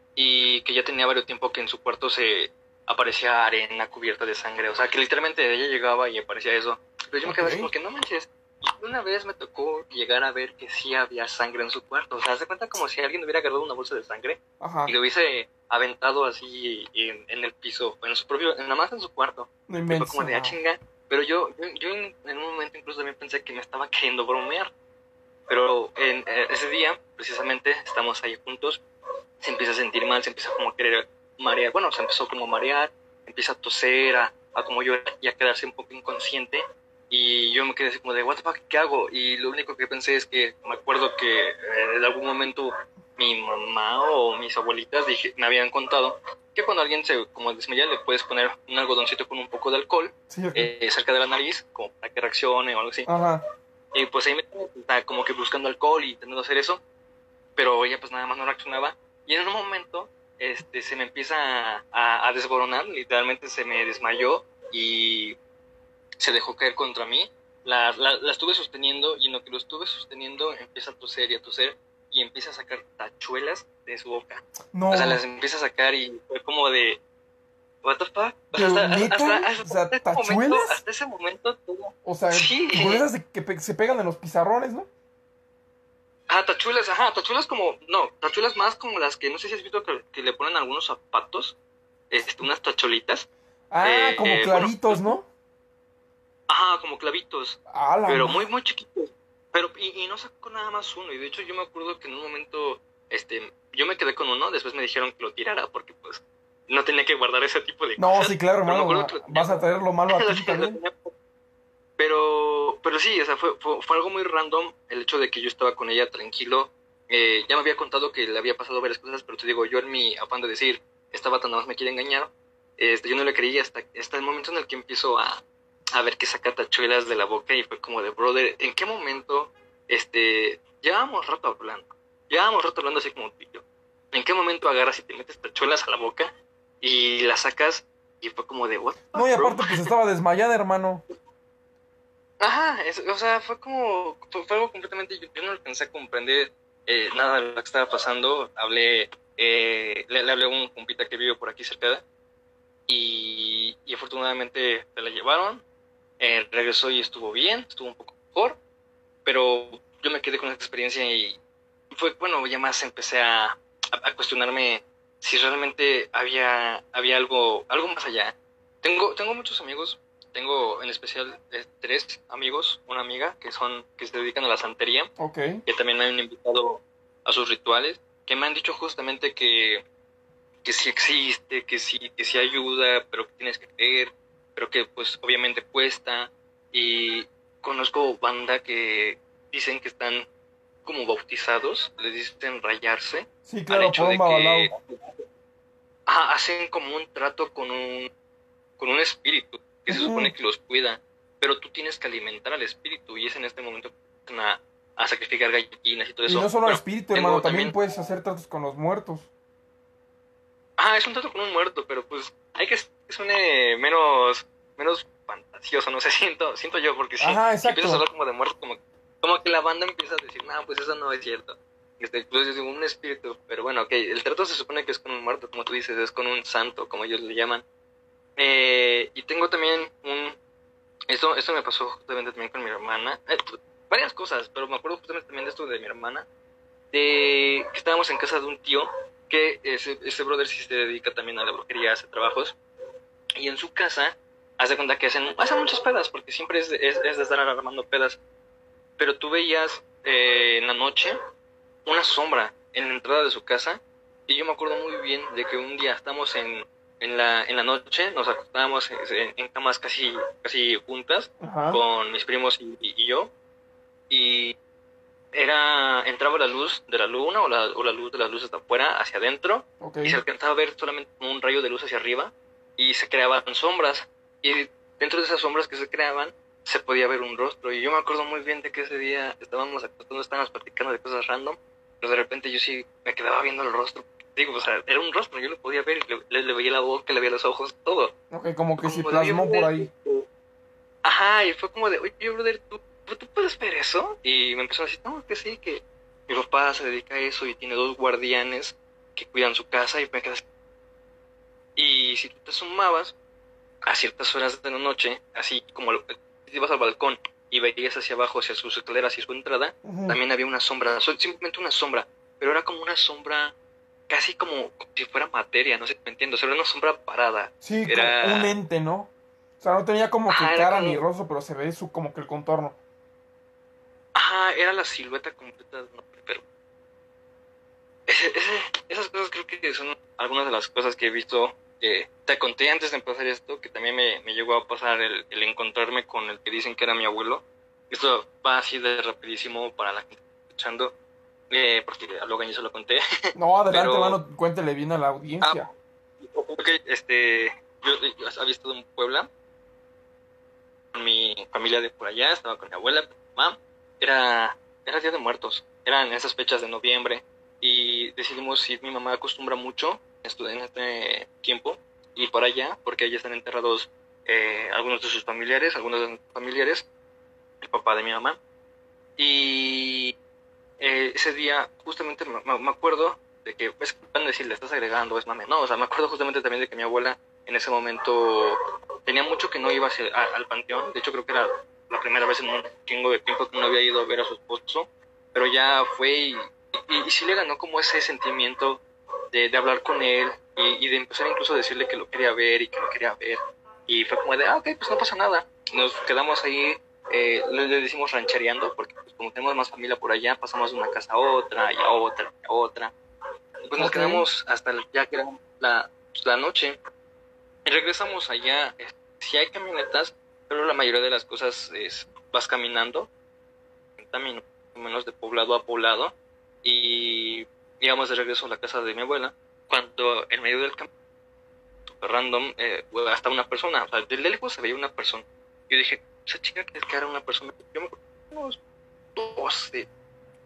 [SPEAKER 2] y que ya tenía varios tiempo que en su cuarto se aparecía arena cubierta de sangre. O sea, que literalmente ella llegaba y aparecía eso. Pero yo me quedé así
[SPEAKER 1] Ok.
[SPEAKER 2] como que no manches. Y una vez me tocó llegar a ver que sí había sangre en su cuarto. O sea, se cuenta como si alguien hubiera agarrado una bolsa de sangre
[SPEAKER 1] Ajá.
[SPEAKER 2] y lo hubiese aventado así en, en el piso, en su propio, nada más en su cuarto.
[SPEAKER 1] No
[SPEAKER 2] Y fue
[SPEAKER 1] inventes.
[SPEAKER 2] como de, ah,
[SPEAKER 1] Ajá.
[SPEAKER 2] chinga. Pero yo, yo, yo en, en un momento incluso también pensé que me estaba queriendo bromear. Pero en eh, ese día, precisamente, estamos ahí juntos, se empieza a sentir mal, se empieza como a querer marear, bueno, se empezó como a marear, empieza a toser, a, a como yo y a quedarse un poco inconsciente. Y yo me quedé así como de, what the fuck, ¿qué hago? Y lo único que pensé es que me acuerdo que eh, en algún momento mi mamá o mis abuelitas dije, me habían contado que cuando alguien se como desmaya le puedes poner un algodoncito con un poco de alcohol
[SPEAKER 1] Sí, ok.
[SPEAKER 2] eh, cerca de la nariz, como para que reaccione o algo así.
[SPEAKER 1] Ajá.
[SPEAKER 2] Y pues ahí me estaba como que buscando alcohol y intentando hacer eso, pero ella pues nada más no reaccionaba. Y en un momento este, se me empieza a, a, a desboronar, literalmente se me desmayó y se dejó caer contra mí. La, la, la estuve sosteniendo y en lo que lo estuve sosteniendo empieza a toser y a toser y empieza a sacar tachuelas de su boca.
[SPEAKER 1] No.
[SPEAKER 2] O sea, las empieza a sacar y fue como de... ¿What the fuck? O sea,
[SPEAKER 1] ¿Pero
[SPEAKER 2] hasta,
[SPEAKER 1] neta?
[SPEAKER 2] hasta, hasta,
[SPEAKER 1] O sea,
[SPEAKER 2] hasta ese
[SPEAKER 1] ¿tachuelas?
[SPEAKER 2] momento, hasta ese momento todo...
[SPEAKER 1] O sea,
[SPEAKER 2] Sí.
[SPEAKER 1] con esas de que pe- se pegan en los pizarrones, ¿no?
[SPEAKER 2] Ah, tachuelas, ajá, tachuelas como, no, tachuelas más como las que, no sé si has visto que, que le ponen algunos zapatos, este, unas tacholitas,
[SPEAKER 1] Ah,
[SPEAKER 2] Eh,
[SPEAKER 1] como
[SPEAKER 2] eh,
[SPEAKER 1] clavitos, ¿no?
[SPEAKER 2] ajá, como clavitos,
[SPEAKER 1] Ah, la
[SPEAKER 2] pero
[SPEAKER 1] ma-
[SPEAKER 2] muy, muy chiquitos, pero, y, y no sacó nada más uno, y de hecho yo me acuerdo que en un momento, este, yo me quedé con uno, después me dijeron que lo tirara, porque pues, no tenía que guardar ese tipo de
[SPEAKER 1] No,
[SPEAKER 2] cosas.
[SPEAKER 1] sí, claro,
[SPEAKER 2] pero me
[SPEAKER 1] hermano.
[SPEAKER 2] acuerdo que lo tenía-
[SPEAKER 1] Vas a traer lo malo a
[SPEAKER 2] lo
[SPEAKER 1] ti
[SPEAKER 2] tenía- lo
[SPEAKER 1] también.
[SPEAKER 2] tenía- Pero, pero sí, o sea, fue, fue, fue algo muy random el hecho de que yo estaba con ella tranquilo. Eh, ya me había contado que le había pasado varias cosas, pero te digo, yo en mi afán de decir, esta bata nada más me quiere engañar, este, yo no le creía hasta, hasta el momento en el que empiezo a, a ver que saca tachuelas de la boca y fue como de, brother, ¿en qué momento este, llevábamos rato hablando, llevábamos rato hablando así como tú y yo. ¿En qué momento agarras y te metes tachuelas a la boca y las sacas? Y fue como de, what the
[SPEAKER 1] No, y
[SPEAKER 2] fuck, bro?
[SPEAKER 1] aparte, pues estaba desmayada, hermano.
[SPEAKER 2] Ajá, es- o sea, fue como, fue, fue algo completamente, yo, yo no alcancé a comprender eh, nada de lo que estaba pasando. Hablé, eh, le, le hablé a un compita que vive por aquí cerca y, y afortunadamente se la llevaron, eh, regresó y estuvo bien, estuvo un poco mejor, pero yo me quedé con esa experiencia y fue, bueno, ya más empecé a, a, a cuestionarme si realmente había, había algo, algo más allá. Tengo, tengo muchos amigos, tengo en especial eh, tres amigos, una amiga, que son, que se dedican a la santería,
[SPEAKER 1] Ok.
[SPEAKER 2] que también me han invitado a sus rituales, que me han dicho justamente que, que sí existe, que sí, que sí ayuda, pero que tienes que creer, pero que pues obviamente cuesta. Y conozco banda que dicen que están como bautizados, les dicen rayarse,
[SPEAKER 1] Sí,
[SPEAKER 2] al
[SPEAKER 1] claro,
[SPEAKER 2] hecho
[SPEAKER 1] por un
[SPEAKER 2] de que
[SPEAKER 1] babalao.
[SPEAKER 2] ah, hacen como un trato con un, con un espíritu que se
[SPEAKER 1] Ujú.
[SPEAKER 2] supone que los cuida, pero tú tienes que alimentar al espíritu y es en este momento que empiezan a, a sacrificar gallinas y todo
[SPEAKER 1] Y no
[SPEAKER 2] eso.
[SPEAKER 1] solo al
[SPEAKER 2] Bueno,
[SPEAKER 1] espíritu, hermano,
[SPEAKER 2] tengo
[SPEAKER 1] también
[SPEAKER 2] también,
[SPEAKER 1] puedes hacer tratos con los muertos.
[SPEAKER 2] ah, es un trato con un muerto, pero pues hay que que suene menos, menos fantasioso, no sé, siento, siento yo, porque si,
[SPEAKER 1] Ajá,
[SPEAKER 2] si empiezas a
[SPEAKER 1] exacto.
[SPEAKER 2] hablar como de muertos, como, como que la banda empieza a decir, no, pues eso no es cierto. Este, pues es un espíritu, pero bueno, ok, el trato se supone que es con un muerto, como tú dices, es con un santo, como ellos le llaman. Eh, y tengo también un, esto, esto me pasó justamente también con mi hermana, eh, varias cosas, pero me acuerdo justamente también de esto de mi hermana, de que estábamos en casa de un tío, que ese, ese brother sí se dedica también a la brujería, hace trabajos, y en su casa, hace cuenta que hacen, hacen muchas pedas, porque siempre es, es, es de estar armando pedas, pero tú veías eh, en la noche una sombra en la entrada de su casa, y yo me acuerdo muy bien de que un día estamos en, en, la, en la noche, nos acostábamos en, en camas casi, casi juntas,
[SPEAKER 1] Ajá.
[SPEAKER 2] con mis primos y, y, y yo, y era, entraba la luz de la luna o la, o la luz de las luces de afuera hacia adentro,
[SPEAKER 1] Ok.
[SPEAKER 2] y se alcanzaba a ver solamente como un rayo de luz hacia arriba, y se creaban sombras, y dentro de esas sombras que se creaban se podía ver un rostro, y yo me acuerdo muy bien de que ese día estábamos acostados, estábamos platicando de cosas random, pero de repente yo sí me quedaba viendo el rostro, digo, o sea, era un rostro, yo lo podía ver, le, le, le veía la boca, le veía los ojos, todo.
[SPEAKER 1] Ok, como
[SPEAKER 2] Fue
[SPEAKER 1] que se
[SPEAKER 2] como de, oye,
[SPEAKER 1] plasmó por
[SPEAKER 2] brother,
[SPEAKER 1] ahí.
[SPEAKER 2] ajá, y fue como de, oye, brother, ¿tú, ¿tú puedes ver eso? Y me empezó a decir, no, que sí, que mi papá se dedica a eso y tiene dos guardianes que cuidan su casa y me quedé así. Y si tú te sumabas a ciertas horas de la noche, así como lo, si ibas al balcón y veías hacia abajo, hacia sus escaleras y su entrada,
[SPEAKER 1] Ujú.
[SPEAKER 2] también había una sombra, so- simplemente una sombra, pero era como una sombra casi como, como si fuera materia, no sé si me entiendo, o sea, era una sombra parada,
[SPEAKER 1] Sí, como un
[SPEAKER 2] era,
[SPEAKER 1] ente, ¿no? O sea, no tenía como que
[SPEAKER 2] ajá, era
[SPEAKER 1] cara ni
[SPEAKER 2] como,
[SPEAKER 1] rostro, pero se ve su como que el contorno.
[SPEAKER 2] ajá, era la silueta completa de un hombre, pero ese, ese, esas cosas creo que son algunas de las cosas que he visto. Eh, te conté antes de empezar esto que también me, me llegó a pasar el, el encontrarme con el que dicen que era mi abuelo. Esto va así de rapidísimo para la gente que está escuchando, eh, porque a Logan ya se lo conté.
[SPEAKER 1] No, adelante,
[SPEAKER 2] Pero,
[SPEAKER 1] hermano, cuéntele bien a la
[SPEAKER 2] ah,
[SPEAKER 1] audiencia.
[SPEAKER 2] ok, este, yo, yo había estado en Puebla con mi familia de por allá, estaba con mi abuela, con mi mamá. Era, era Día de Muertos, eran esas fechas de noviembre y decidimos ir, mi mamá acostumbra mucho esto- en este tiempo ir para allá porque allá están enterrados eh, algunos de sus familiares, algunos de sus familiares, el papá de mi mamá. Y eh, ese día justamente me, me- me acuerdo de que, es que van a decir, le estás agregando, es mame. No, o sea, me acuerdo justamente también de que mi abuela en ese momento tenía mucho que no iba hacia- a- al panteón. De hecho, creo que era la primera vez en un chingo de tiempo que no había ido a ver a su esposo. Pero ya fue y, y, y sí le ganó como ese sentimiento de, de hablar con él y, y de empezar incluso a decirle que lo quería ver y que lo quería ver. Y fue como de, ah, ok, pues no pasa nada. Nos quedamos ahí, eh, le, le decimos ranchereando, porque pues, como tenemos más familia por allá, pasamos de una casa a otra y a otra y a otra. Y pues nos
[SPEAKER 1] Ok.
[SPEAKER 2] quedamos hasta el- ya que era la, pues, la noche. Y regresamos allá. eh, Sí hay camionetas, pero la mayoría de las cosas es vas caminando, treinta minutos menos de poblado a poblado, y íbamos de regreso a la casa de mi abuela, cuando en medio del camino, random, eh, hasta una persona, o sea, de lejos se veía una persona. Yo dije, esa chica que era una persona, yo me acuerdo, unos doce,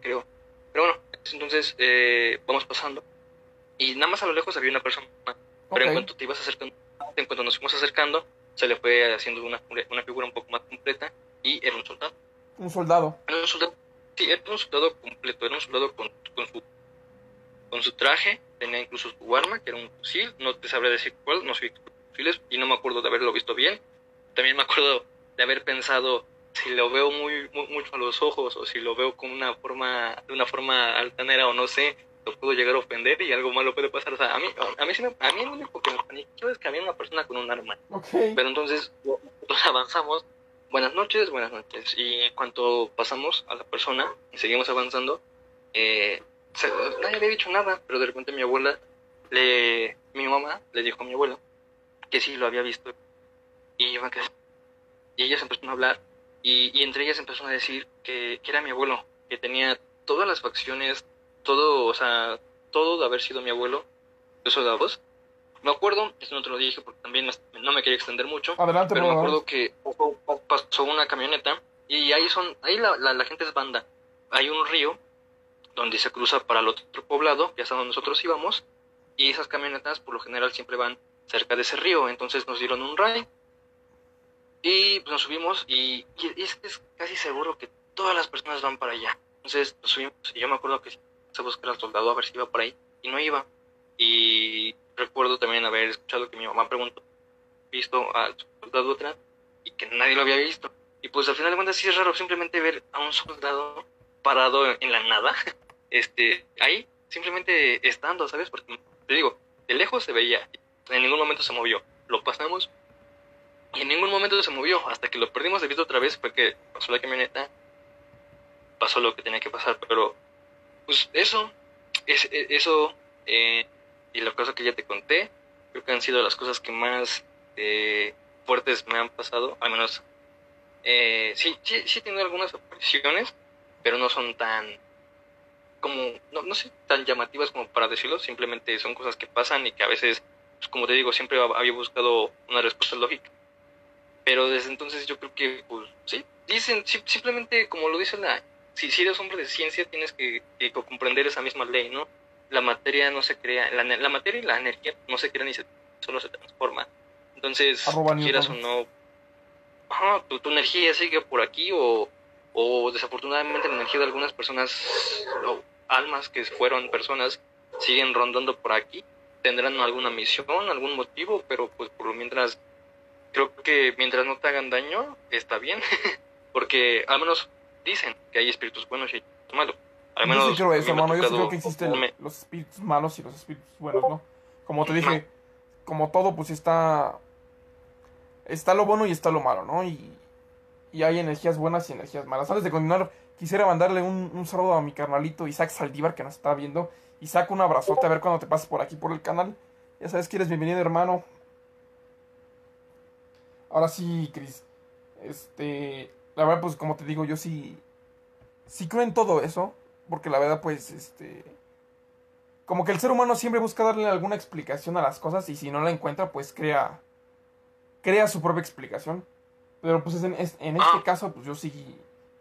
[SPEAKER 2] creo. Pero bueno, entonces eh, vamos pasando. Y nada más a lo lejos había una persona. Pero
[SPEAKER 1] Ok.
[SPEAKER 2] en cuanto te ibas acercando, en cuanto nos fuimos acercando, se le fue haciendo una, una figura un poco más completa y era un soldado.
[SPEAKER 1] Un soldado.
[SPEAKER 2] Era un soldado, sí, era un soldado completo, era un soldado con, con su con su traje, tenía incluso su arma, que era un fusil, no te sabré decir cuál, no soy fusiles y no me acuerdo de haberlo visto bien. También me acuerdo de haber pensado si lo veo muy, muy mucho a los ojos o si lo veo con una forma, de una forma altanera o no sé, lo puedo llegar a ofender y algo malo puede pasar. O sea, a mí, a mí, sí me, a mí lo único que me paniqueó es que había una persona con un arma.
[SPEAKER 1] Ok.
[SPEAKER 2] Pero entonces, nosotros avanzamos, buenas noches, buenas noches. Y en cuanto pasamos a la persona y seguimos avanzando, eh, se, nadie había dicho nada, pero de repente mi abuela, le, mi mamá le dijo a mi abuelo que sí lo había visto. Y, iban que, y ellas empezaron a hablar y, y entre ellas empezaron a decir que, que era mi abuelo, que tenía todas las facciones, todo, o sea, todo de haber sido mi abuelo, eso de la voz. Me acuerdo, eso no te lo dije porque también no me quería extender mucho,
[SPEAKER 1] Adelante,
[SPEAKER 2] pero me
[SPEAKER 1] brother.
[SPEAKER 2] acuerdo que pasó una camioneta y ahí son, ahí la, la, la gente es banda. Hay un río donde se cruza para el otro poblado, que es a donde nosotros íbamos, y esas camionetas por lo general siempre van cerca de ese río, entonces nos dieron un ride y pues, nos subimos y, y es, es casi seguro que todas las personas van para allá. Entonces nos subimos y yo me acuerdo que se buscar al soldado a ver si iba por ahí y no iba. Y recuerdo también haber escuchado que mi mamá preguntó, visto al soldado atrás y que nadie lo había visto. Y pues al final de cuentas sí es raro simplemente ver a un soldado parado en la nada, este, ahí, simplemente estando, ¿sabes? Porque te digo, de lejos se veía, en ningún momento se movió. Lo pasamos y en ningún momento se movió. Hasta que lo perdimos de vista otra vez fue que pasó la camioneta, pasó lo que tenía que pasar. Pero, pues eso, es, eso eh, y la cosa que ya te conté, creo que han sido las cosas que más eh, fuertes me han pasado. Al menos, eh, sí, sí, sí he tenido algunas apariciones, pero no son tan, como, no, no sé, tan llamativas como para decirlo. Simplemente son cosas que pasan y que a veces, pues, como te digo, siempre había buscado una respuesta lógica. Pero desde entonces yo creo que, pues, sí, dicen, sí, simplemente como lo dice la, si, si eres hombre de ciencia tienes que, que comprender esa misma ley, ¿no? La materia no se crea, la, la materia y la energía no se crean ni se, solo se transforma. Entonces,
[SPEAKER 1] Arroba
[SPEAKER 2] quieras
[SPEAKER 1] Newton.
[SPEAKER 2] o no, ajá, tu, tu energía sigue por aquí o, o desafortunadamente la energía de algunas personas o almas que fueron personas siguen rondando por aquí, tendrán alguna misión, algún motivo, pero pues por lo mientras, creo que mientras no te hagan daño, está bien, porque al menos dicen que hay espíritus buenos y espíritus malos. Al menos
[SPEAKER 1] yo sí creo
[SPEAKER 2] a
[SPEAKER 1] eso,
[SPEAKER 2] mí me ha
[SPEAKER 1] hermano. Yo sí creo
[SPEAKER 2] tocado,
[SPEAKER 1] que existen
[SPEAKER 2] me,
[SPEAKER 1] los espíritus malos y los espíritus buenos, ¿no? Como te dije, como todo, pues está. Está lo bueno y está lo malo, ¿no? Y, y hay energías buenas y energías malas. Antes de continuar, quisiera mandarle un, un saludo a mi carnalito Isaac Saldívar que nos está viendo. Isaac, un abrazote a ver cuando te pases por aquí por el canal. Ya sabes que eres bienvenido, hermano. Ahora sí, Chris. Este. La verdad, pues como te digo, yo sí. Sí creo en todo eso. Porque la verdad, pues, este. Como que el ser humano siempre busca darle alguna explicación a las cosas. Y si no la encuentra, pues crea. Crea su propia explicación. Pero pues en, en este caso, pues yo sí.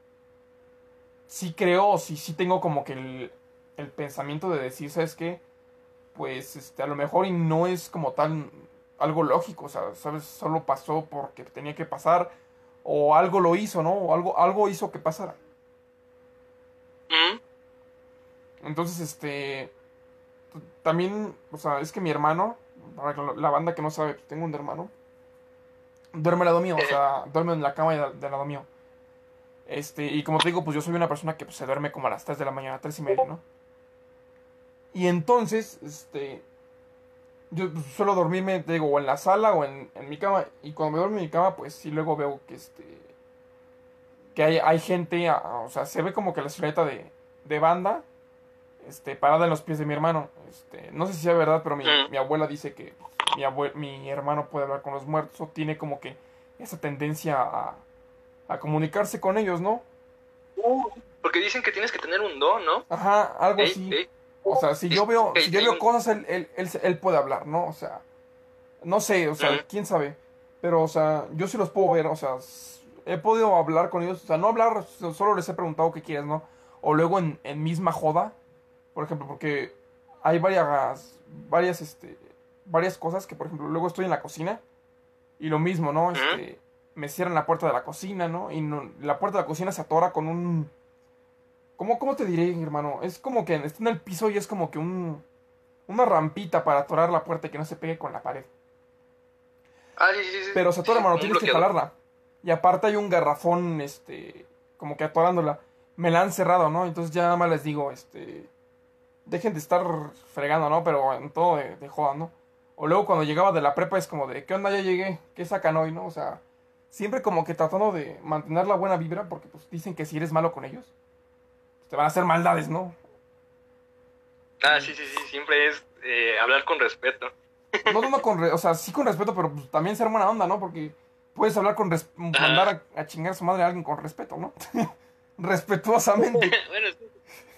[SPEAKER 1] Sí creo, o sí, sí tengo como que el, el pensamiento de decir, ¿sabes qué? Pues este, a lo mejor y no es como tal algo lógico, o sea, ¿sabes? Solo pasó porque tenía que pasar, o algo lo hizo, ¿no? O algo, algo hizo que pasara.
[SPEAKER 2] ¿Mm?
[SPEAKER 1] Entonces, este. También, o sea, es que mi hermano, para la banda que no sabe, tengo un hermano, duerme al lado mío, o sea, duerme en la cama del lado mío. Este, y como te digo, pues yo soy una persona que pues, se duerme como a las tres de la mañana, tres y media, ¿no? Y entonces, este, yo pues, suelo dormirme, te digo, o en la sala o en, en mi cama. Y cuando me duermo en mi cama, pues sí, luego veo que, este, que hay, hay gente, a, a, o sea, se ve como que la silueta de, de banda, este, parada en los pies de mi hermano. Este, no sé si sea verdad, pero mi,
[SPEAKER 2] Mm.
[SPEAKER 1] mi abuela dice que mi, abue mi hermano puede hablar con los muertos o tiene como que esa tendencia a, a comunicarse con ellos, ¿no?
[SPEAKER 2] Porque dicen que tienes que tener un don, ¿no?
[SPEAKER 1] Ajá, algo
[SPEAKER 2] Ey,
[SPEAKER 1] así.
[SPEAKER 2] ey.
[SPEAKER 1] O sea, si yo veo, si yo
[SPEAKER 2] Hay
[SPEAKER 1] veo
[SPEAKER 2] un-
[SPEAKER 1] cosas, él, él, él, él puede hablar, ¿no? O sea, no sé, o sea,
[SPEAKER 2] Mm.
[SPEAKER 1] quién sabe. Pero, o sea, yo sí los puedo ver, o sea, s- he podido hablar con ellos, o sea, no hablar, so- solo les he preguntado qué quieres, ¿no? o luego en, en misma joda, por ejemplo, porque hay varias, varias, este, varias cosas que, por ejemplo, luego estoy en la cocina y lo mismo, ¿no?
[SPEAKER 2] Ujú.
[SPEAKER 1] Este, me cierran la puerta de la cocina, ¿no? Y no- la puerta de la cocina se atora con un, ¿cómo, cómo te diré, hermano? Es como que está en el piso y es como que un, una rampita para atorar la puerta y que no se pegue con la pared.
[SPEAKER 2] Ah, sí, sí, sí,
[SPEAKER 1] Pero se
[SPEAKER 2] sí,
[SPEAKER 1] atora,
[SPEAKER 2] sí,
[SPEAKER 1] hermano,
[SPEAKER 2] como un
[SPEAKER 1] tienes que
[SPEAKER 2] bloqueador.
[SPEAKER 1] jalarla. Y aparte hay un garrafón, este, como que atorándola. Me la han cerrado, ¿no? Entonces ya nada más les digo, este, dejen de estar fregando, ¿no? Pero en todo de, de joda, ¿no? O luego cuando llegaba de la prepa es como de, ¿qué onda? Ya llegué, ¿qué sacan hoy, no? O sea, siempre como que tratando de mantener la buena vibra, porque pues dicen que si eres malo con ellos, pues, te van a hacer maldades, ¿no?
[SPEAKER 2] Ah,
[SPEAKER 1] Y
[SPEAKER 2] sí, sí, sí, siempre es eh, hablar con respeto.
[SPEAKER 1] no, no, no con, re- o sea, sí con respeto, pero pues, también ser buena onda, ¿no? Porque puedes hablar con, res-
[SPEAKER 2] Ajá.
[SPEAKER 1] mandar a, a chingar a su madre a alguien con respeto, ¿no? Respetuosamente.
[SPEAKER 2] Bueno, sí.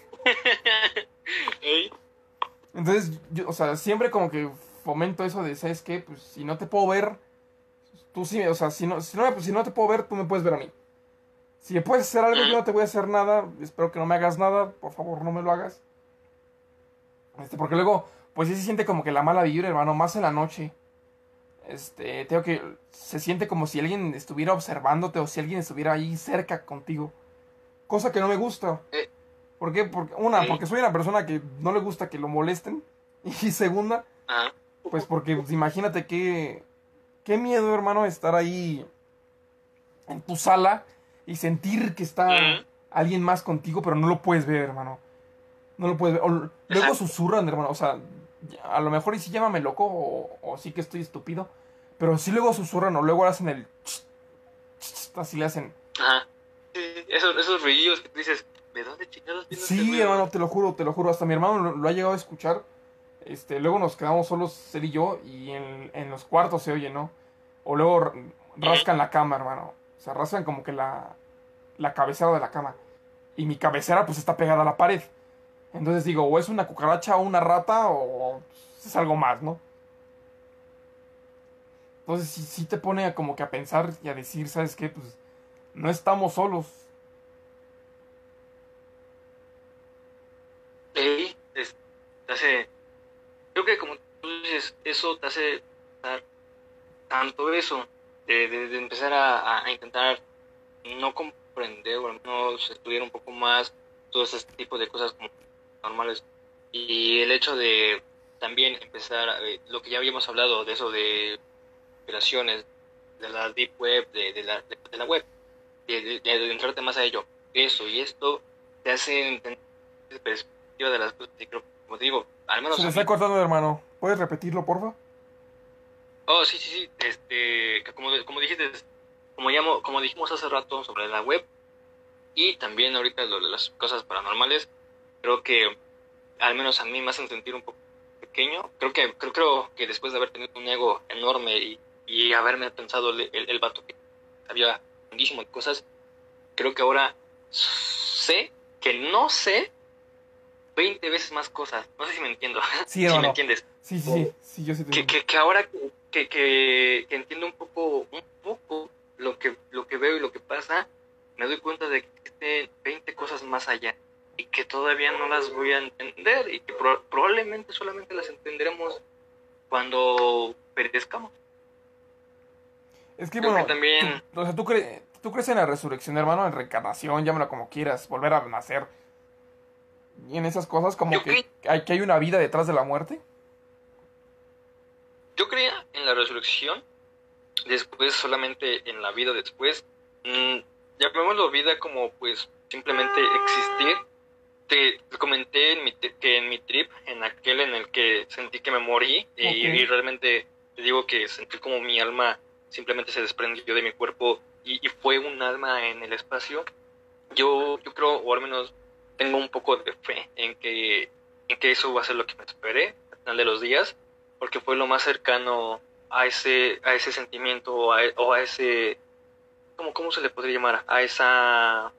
[SPEAKER 2] Ey.
[SPEAKER 1] Entonces, yo, o sea, siempre como que fomento eso de, ¿sabes qué? Pues si no te puedo ver, tú sí, o sea, si no, si no, pues, si no te puedo ver, tú me puedes ver a mí. Si me puedes hacer algo, yo
[SPEAKER 2] Ujú.
[SPEAKER 1] no te voy a hacer nada. Espero que no me hagas nada. Por favor, no me lo hagas. Este, porque luego, pues sí se siente como que la mala vibra, hermano, más en la noche. Este, tengo que, se siente como si alguien estuviera observándote o si alguien estuviera ahí cerca contigo. Cosa que no me gusta.
[SPEAKER 2] Eh,
[SPEAKER 1] ¿Por qué? Porque, una,
[SPEAKER 2] ey.
[SPEAKER 1] porque soy una persona que no le gusta que lo molesten. Y segunda,
[SPEAKER 2] Ajá.
[SPEAKER 1] pues porque pues, imagínate qué, qué miedo, hermano, estar ahí en tu sala y sentir que está
[SPEAKER 2] Ujú.
[SPEAKER 1] alguien más contigo, pero no lo puedes ver, hermano. No lo puedes ver. O luego
[SPEAKER 2] Exacto.
[SPEAKER 1] susurran, hermano. O sea, a lo mejor y sí llámame loco o, o sí que estoy estúpido. Pero sí luego susurran o luego hacen el... ch, ch, ch, así le hacen.
[SPEAKER 2] Ajá. Sí, sí, esos, esos ruidos que tú dices, ¿de dónde chingados viene este
[SPEAKER 1] Sí,
[SPEAKER 2] ruido?
[SPEAKER 1] hermano, te lo juro, te lo juro. Hasta mi hermano lo, lo ha llegado a escuchar. Este, luego nos quedamos solos él y yo y en, en los cuartos se oye, ¿no? O luego r-
[SPEAKER 2] Ujú.
[SPEAKER 1] rascan la cama, hermano. O sea, rascan como que la, la cabecera de la cama. Y mi cabecera pues está pegada a la pared. Entonces digo, o es una cucaracha o una rata o es algo más, ¿no? Entonces sí, sí te pone a como que a pensar y a decir, ¿sabes qué? Pues no estamos solos.
[SPEAKER 2] Ey, es- te hace, creo que como tú dices, eso te hace dar tanto eso, de, de- de empezar a, a intentar no comprender o al menos estudiar un poco más todo ese tipo de cosas como normales. Y el hecho de también empezar, a, eh, lo que ya habíamos hablado, de eso de operaciones, de la deep web, de, de la, de, de la web, de, de, de adentrarte más a ello. Eso y esto te hace entender la perspectiva de las cosas. Y creo, como te digo, al
[SPEAKER 1] Se
[SPEAKER 2] menos
[SPEAKER 1] te
[SPEAKER 2] a
[SPEAKER 1] está
[SPEAKER 2] mí.
[SPEAKER 1] cortando, hermano. ¿Puedes repetirlo, porfa?
[SPEAKER 2] Oh, sí, sí, sí. Este, que como, como dijiste, como, llamo, como dijimos hace rato sobre la web y también ahorita lo de las cosas paranormales, creo que al menos a mí me hacen sentir un poco pequeño. Creo que, creo, creo que después de haber tenido un ego enorme y, y haberme pensado el, el, el vato que sabía muchísimo de cosas, creo que ahora sé que no sé veinte veces más cosas. No sé si me entiendo,
[SPEAKER 1] Sí,
[SPEAKER 2] si me
[SPEAKER 1] hermano.
[SPEAKER 2] entiendes.
[SPEAKER 1] Sí, sí, sí. Sí, yo sí te
[SPEAKER 2] Que,
[SPEAKER 1] entiendo.
[SPEAKER 2] que, que ahora que, que, que, que entiendo un poco, un poco lo que, lo que veo y lo que pasa, me doy cuenta de que existen veinte cosas más allá y que todavía no las voy a entender y que pro- probablemente solamente las entenderemos cuando perezcamos.
[SPEAKER 1] Es que,
[SPEAKER 2] Creo que
[SPEAKER 1] bueno, tú,
[SPEAKER 2] también,
[SPEAKER 1] o sea, tú, cre- tú crees en la resurrección, hermano, en reencarnación, llámalo como quieras, volver a nacer. Y en esas cosas como
[SPEAKER 2] yo,
[SPEAKER 1] que
[SPEAKER 2] cre
[SPEAKER 1] hay, que hay una vida detrás de la muerte.
[SPEAKER 2] yo creía en la resurrección, después solamente en la vida después. Mm, llamémoslo vida como pues simplemente existir. Te comenté en mi, que en mi trip, en aquel en el que sentí que me morí, y,
[SPEAKER 1] Ok.
[SPEAKER 2] y realmente te digo que sentí como mi alma simplemente se desprendió de mi cuerpo y, y fue un alma en el espacio. Yo, yo creo, o al menos tengo un poco de fe en que, en que eso va a ser lo que me esperé al final de los días, porque fue lo más cercano a ese, a ese sentimiento o a, o a ese, ¿cómo, ¿cómo se le podría llamar? A esa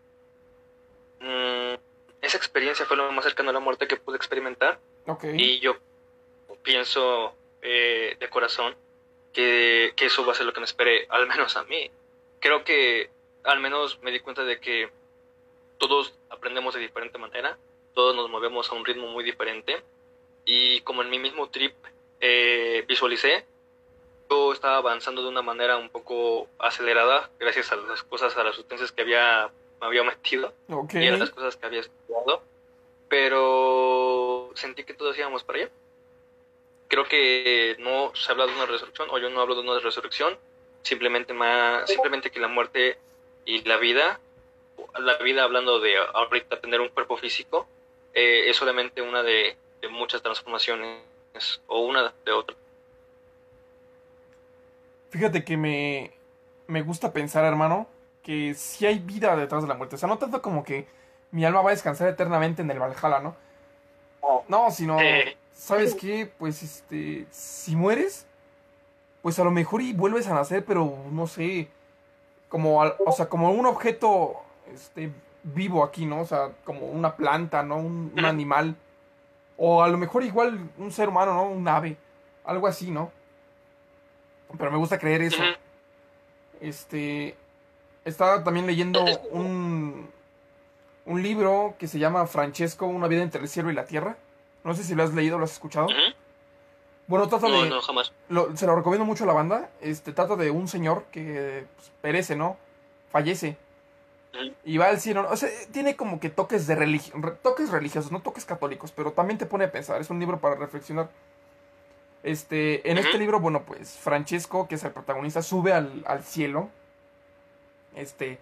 [SPEAKER 2] Mm, esa experiencia fue lo más cercano a la muerte que pude experimentar
[SPEAKER 1] Ok.
[SPEAKER 2] y yo pienso eh, de corazón que, que eso va a ser lo que me espere, al menos a mí. Creo que al menos me di cuenta de que todos aprendemos de diferente manera, todos nos movemos a un ritmo muy diferente, y como en mi mismo trip eh, visualicé, yo estaba avanzando de una manera un poco acelerada gracias a las cosas, a las sustancias que había, me había metido
[SPEAKER 1] Okay.
[SPEAKER 2] y a las cosas que había estudiado, pero sentí que todos íbamos para allá. Creo que no se habla de una resurrección, o yo no hablo de una resurrección, simplemente más, simplemente que la muerte y la vida, la vida hablando de ahorita tener un cuerpo físico, eh, es solamente una de, de muchas transformaciones, o una de otra.
[SPEAKER 1] Fíjate que me, me gusta pensar, hermano, que sí hay vida detrás de la muerte. O sea, no tanto como que mi alma va a descansar eternamente en el Valhalla, ¿no? No, sino,
[SPEAKER 2] Eh,
[SPEAKER 1] ¿sabes qué? Pues, este, si mueres, pues a lo mejor y vuelves a nacer, pero no sé, como, al- o sea, como un objeto, este, vivo aquí, ¿no? O sea, como una planta, ¿no? Un, un animal. O a lo mejor igual un ser humano, ¿no? Un ave. Algo así, ¿no? Pero me gusta creer eso.
[SPEAKER 2] ujú.
[SPEAKER 1] Este, estaba también leyendo
[SPEAKER 2] Es-
[SPEAKER 1] un, un libro que se llama Francesco, una vida entre el cielo y la tierra. No sé si lo has leído o lo has escuchado.
[SPEAKER 2] ujú.
[SPEAKER 1] Bueno, trata
[SPEAKER 2] No,
[SPEAKER 1] de...
[SPEAKER 2] no, jamás.
[SPEAKER 1] lo- se lo recomiendo mucho a la banda. Este, trata de un señor que pues, perece, ¿no? Fallece.
[SPEAKER 2] Ujú,
[SPEAKER 1] Y va al cielo, ¿no? O sea, tiene como que toques de religi- re- toques religiosos, no toques católicos, pero también te pone a pensar. Es un libro para reflexionar. Este, en este
[SPEAKER 2] ujú,
[SPEAKER 1] libro, bueno, pues Francesco, que es el protagonista, sube al, al cielo. Este,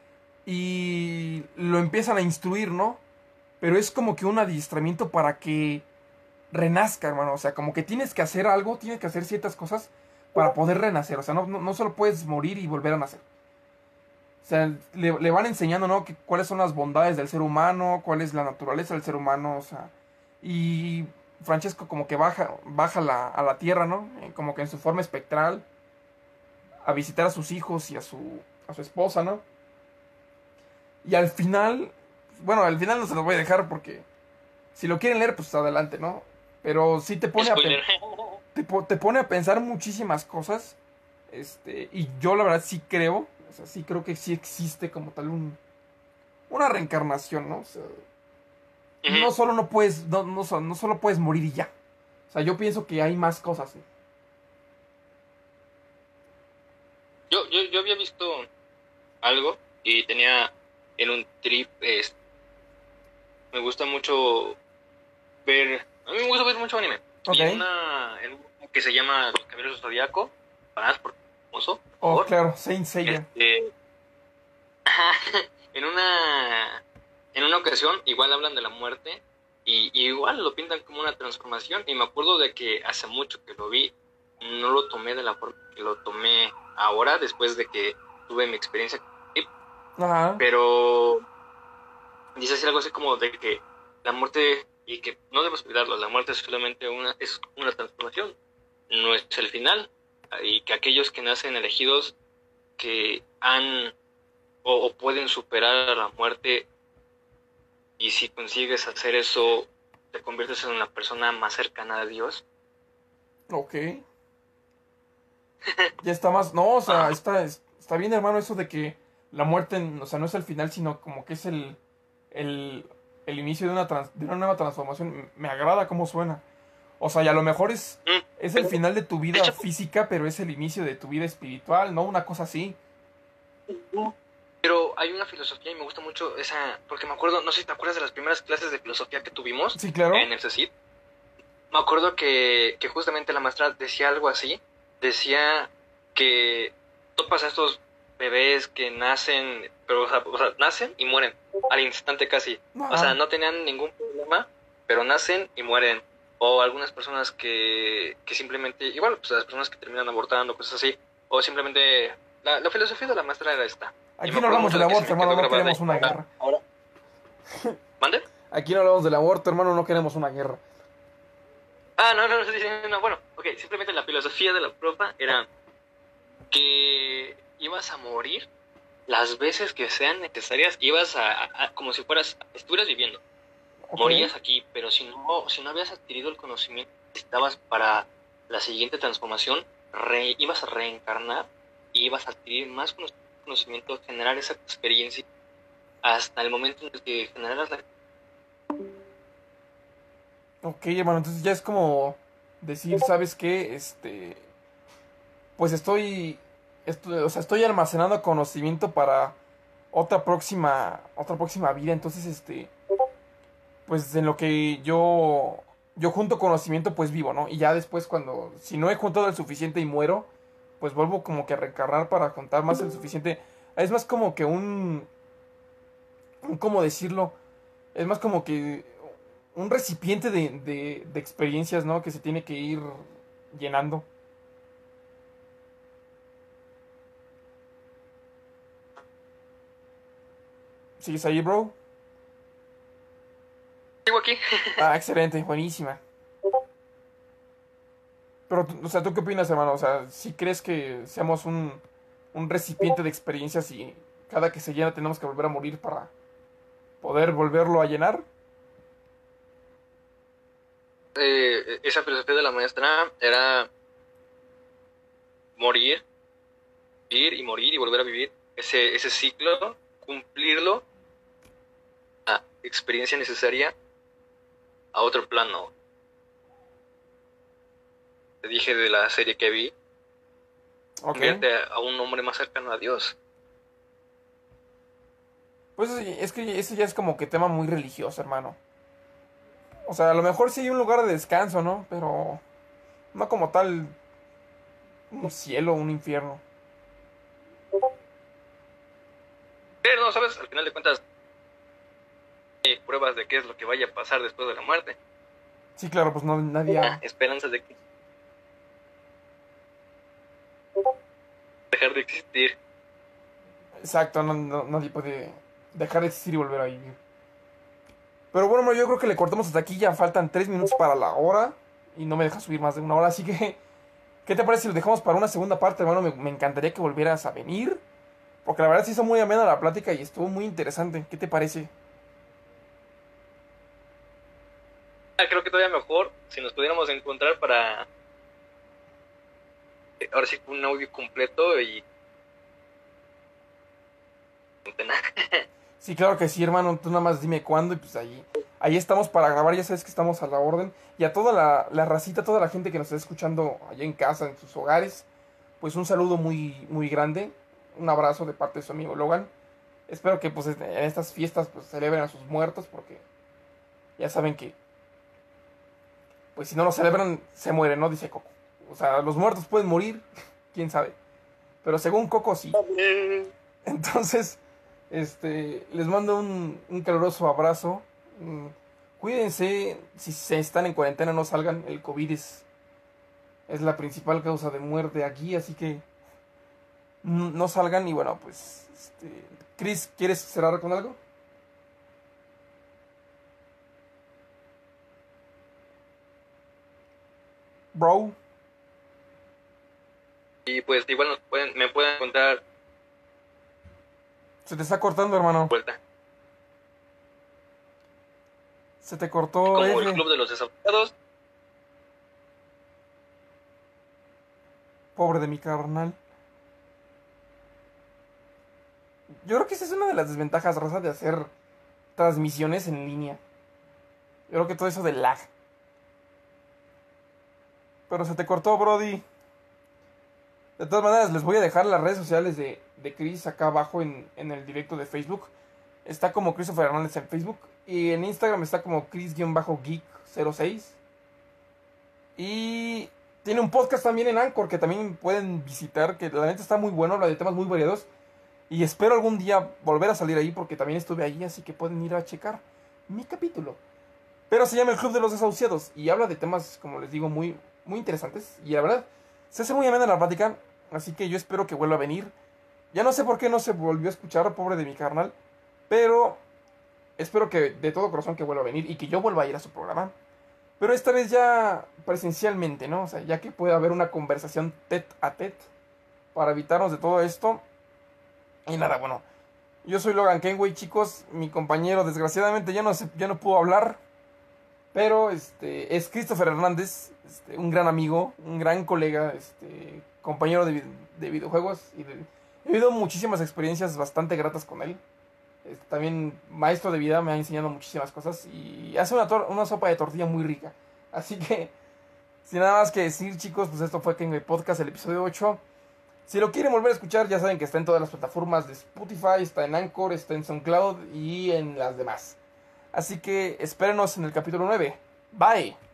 [SPEAKER 1] y lo empiezan a instruir, ¿no? Pero es como que un adiestramiento para que renazca, hermano. O sea, como que tienes que hacer algo, tienes que hacer ciertas cosas para poder renacer. O sea, no, no, no solo puedes morir y volver a nacer. O sea, le, le van enseñando, ¿no? Que, cuáles son las bondades del ser humano, cuál es la naturaleza del ser humano, o sea. Y Francesco como que baja, baja la, a la tierra, ¿no? Eh, Como que en su forma espectral, a visitar a sus hijos y a su, a su esposa, ¿no? Y al final, bueno, al final no se los voy a dejar porque si lo quieren leer, pues adelante, ¿no? Pero sí te pone a, pen-
[SPEAKER 2] spoiler.
[SPEAKER 1] te, po- te pone a pensar muchísimas cosas. Este, y yo la verdad sí creo, o sea, sí creo que sí existe como tal un, una reencarnación, ¿no? O sea,
[SPEAKER 2] Ujú.
[SPEAKER 1] no solo no puedes, no, no, so- no solo puedes morir y ya. O sea, yo pienso que hay más cosas, ¿no?
[SPEAKER 2] Yo, yo, yo había visto algo y tenía en un trip, es- me gusta mucho ver, a mí me gusta ver mucho anime.
[SPEAKER 1] Ok.
[SPEAKER 2] Y en una, en un que se llama Los Caballeros del Zodiaco, para por famoso, por
[SPEAKER 1] Oh,
[SPEAKER 2] favor.
[SPEAKER 1] claro, Saint Seiya.
[SPEAKER 2] Este, en una, en una ocasión igual hablan de la muerte y, y igual lo pintan como una transformación, y me acuerdo de que hace mucho que lo vi, no lo tomé de la forma que lo tomé ahora después de que tuve mi experiencia con Deep,
[SPEAKER 1] Ajá.
[SPEAKER 2] pero dice así algo así como de que la muerte, y que no debemos olvidarlo, la muerte es solamente una, es una transformación, no es el final, y que aquellos que nacen elegidos, que han o, o pueden superar a la muerte, y si consigues hacer eso te conviertes en una persona más cercana a Dios.
[SPEAKER 1] Ok. Ya está más. No, o sea,
[SPEAKER 2] Ah,
[SPEAKER 1] está, es- está bien, hermano, eso de que la muerte, o sea, no es el final, sino como que es el, el, el inicio de una, trans- de una nueva transformación. Me agrada cómo suena. O sea, y a lo mejor es,
[SPEAKER 2] mm,
[SPEAKER 1] es el
[SPEAKER 2] pero,
[SPEAKER 1] final de tu
[SPEAKER 2] de
[SPEAKER 1] vida
[SPEAKER 2] hecho,
[SPEAKER 1] física, pero es el inicio de tu vida espiritual, ¿no? Una cosa así.
[SPEAKER 2] pero hay una filosofía y me gusta mucho esa, porque me acuerdo, no sé si te acuerdas de las primeras clases de filosofía que tuvimos
[SPEAKER 1] Sí, claro.
[SPEAKER 2] en el CECIT. Me acuerdo que, que justamente la maestra decía algo así, decía que topas a estos bebés que nacen, pero o sea, o sea, nacen y mueren al instante casi. O sea,
[SPEAKER 1] Ajá.
[SPEAKER 2] no tenían ningún problema, pero nacen y mueren. O algunas personas que, que simplemente, igual, pues las personas que terminan abortando, cosas así. O simplemente, la, la filosofía de la maestra era esta. Y
[SPEAKER 1] Aquí
[SPEAKER 2] me
[SPEAKER 1] no
[SPEAKER 2] acuerdo
[SPEAKER 1] hablamos
[SPEAKER 2] mucho
[SPEAKER 1] del
[SPEAKER 2] de que se
[SPEAKER 1] aborto,
[SPEAKER 2] me
[SPEAKER 1] hermano,
[SPEAKER 2] quedó
[SPEAKER 1] no
[SPEAKER 2] grabada.
[SPEAKER 1] queremos una
[SPEAKER 2] Ahora,
[SPEAKER 1] guerra.
[SPEAKER 2] ahora, ¿mande?
[SPEAKER 1] Aquí no hablamos del aborto, hermano, no queremos una guerra.
[SPEAKER 2] Ah, no, no, no, sí, sí, no, bueno, ok, simplemente la filosofía de la profa era que ibas a morir las veces que sean necesarias, ibas a, a- a- como si fueras, estuvieras viviendo,
[SPEAKER 1] Ok.
[SPEAKER 2] morías aquí, pero si no, si no habías adquirido el conocimiento que necesitabas para la siguiente transformación, re- ibas a reencarnar y ibas a adquirir más cono- conocimiento, generar esa experiencia hasta el momento en el que generaras la...
[SPEAKER 1] Ok, hermano, entonces ya es como decir, ¿sabes qué? Este, pues estoy, estoy, o sea, estoy almacenando conocimiento para otra próxima, otra próxima vida. Entonces, este, pues en lo que yo, yo junto conocimiento, pues vivo, ¿no? Y ya después cuando, si no he juntado el suficiente y muero, pues vuelvo como que a reencarnar para juntar más el suficiente. Es más como que un, un ¿cómo decirlo? Es más como que un recipiente de, de, de experiencias, ¿no? Que se tiene que ir llenando. ¿Sigues ahí, bro?
[SPEAKER 2] Sigo aquí.
[SPEAKER 1] Ah, excelente, buenísima. Pero, tú- o sea, ¿tú qué opinas, hermano? O sea, ¿sí crees que seamos un, un recipiente de experiencias y cada que se llena tenemos que volver a morir para poder volverlo a llenar?
[SPEAKER 2] Eh, esa filosofía de la maestra era morir, vivir y morir y volver a vivir. Ese, ese ciclo, cumplirlo, a experiencia necesaria a otro plano. Te dije de la serie que vi,
[SPEAKER 1] Ok.
[SPEAKER 2] convierte a, a un hombre más cercano a Dios.
[SPEAKER 1] Pues es que eso ya es como que tema muy religioso, hermano. O sea, a lo mejor sí hay un lugar de descanso, ¿no? Pero no como tal un cielo, un infierno.
[SPEAKER 2] Pero no, ¿sabes? Al final de cuentas, hay pruebas de qué es lo que vaya a pasar después de la muerte.
[SPEAKER 1] Sí, claro, pues no, nadie
[SPEAKER 2] Ah,
[SPEAKER 1] ha...
[SPEAKER 2] esperanzas de que dejar de existir.
[SPEAKER 1] Exacto, no- no- nadie puede dejar de existir y volver a vivir. Pero bueno, hermano, yo creo que le cortamos hasta aquí. Ya faltan tres minutos para la hora. Y no me deja subir más de una hora. Así que, ¿qué te parece si lo dejamos para una segunda parte, hermano? Me, me encantaría que volvieras a venir. Porque la verdad se hizo muy amena la plática y estuvo muy interesante. ¿Qué te parece?
[SPEAKER 2] Ah, creo que todavía mejor si nos pudiéramos encontrar para eh, ahora sí un audio completo y
[SPEAKER 1] Sí, claro que sí, hermano. Tú nada más dime cuándo y pues ahí, ahí estamos para grabar. Ya sabes que estamos a la orden. Y a toda la, la racita, toda la gente que nos está escuchando allá en casa, en sus hogares, pues un saludo muy, muy grande. Un abrazo de parte de su amigo Logan. Espero que pues en estas fiestas pues celebren a sus muertos porque ya saben que pues si no lo celebran se mueren, ¿no? Dice Coco. O sea, los muertos pueden morir, quién sabe. Pero según Coco sí. Entonces, este, les mando un, un caluroso abrazo. Mm, Cuídense, si se están en cuarentena no salgan. El COVID es, es la principal causa de muerte aquí, así que mm, no salgan. Y bueno, pues, este, Chris, ¿quieres cerrar con algo? Bro,
[SPEAKER 2] y pues igual nos pueden, me pueden encontrar
[SPEAKER 1] se te está cortando, hermano.
[SPEAKER 2] vuelta
[SPEAKER 1] Se te cortó
[SPEAKER 2] como el
[SPEAKER 1] F.
[SPEAKER 2] Club de los Desahuciados.
[SPEAKER 1] Pobre de mi carnal. Yo creo que esa es una de las desventajas, raza, de hacer transmisiones en línea. Yo creo que todo eso de lag. Pero se te cortó, Brody. De todas maneras, les voy a dejar las redes sociales de, de Chris acá abajo en, en el directo de Facebook. Está como Christopher Hernández en Facebook. Y en Instagram está como Chris-Geek cero seis. Y tiene un podcast también en Anchor que también pueden visitar. Que la neta está muy bueno, habla de temas muy variados. Y espero algún día volver a salir ahí porque también estuve ahí. Así que pueden ir a checar mi capítulo. Pero se llama El Club de los Desahuciados. Y habla de temas, como les digo, muy, muy interesantes. Y la verdad, se hace muy amena la plática. Así que yo espero que vuelva a venir. Ya no sé por qué no se volvió a escuchar, pobre de mi carnal. Pero espero que de todo corazón que vuelva a venir y que yo vuelva a ir a su programa. Pero esta vez ya presencialmente, ¿no? O sea, ya que puede haber una conversación tete a tete para evitarnos de todo esto. Y nada, bueno. Yo soy Logan Kenway, chicos. Mi compañero, desgraciadamente, ya no, se, ya no pudo hablar. Pero este es Christopher Hernández, este, un gran amigo, un gran colega, este, compañero de, de videojuegos. Y de, he vivido muchísimas experiencias bastante gratas con él. Es también maestro de vida, me ha enseñado muchísimas cosas y hace una, tor- una sopa de tortilla muy rica. Así que, sin nada más que decir, chicos, pues esto fue Kenway Podcast, el episodio ocho. Si lo quieren volver a escuchar, ya saben que está en todas las plataformas de Spotify, está en Anchor, está en SoundCloud y en las demás. Así que espérenos en el capítulo nueve. Bye.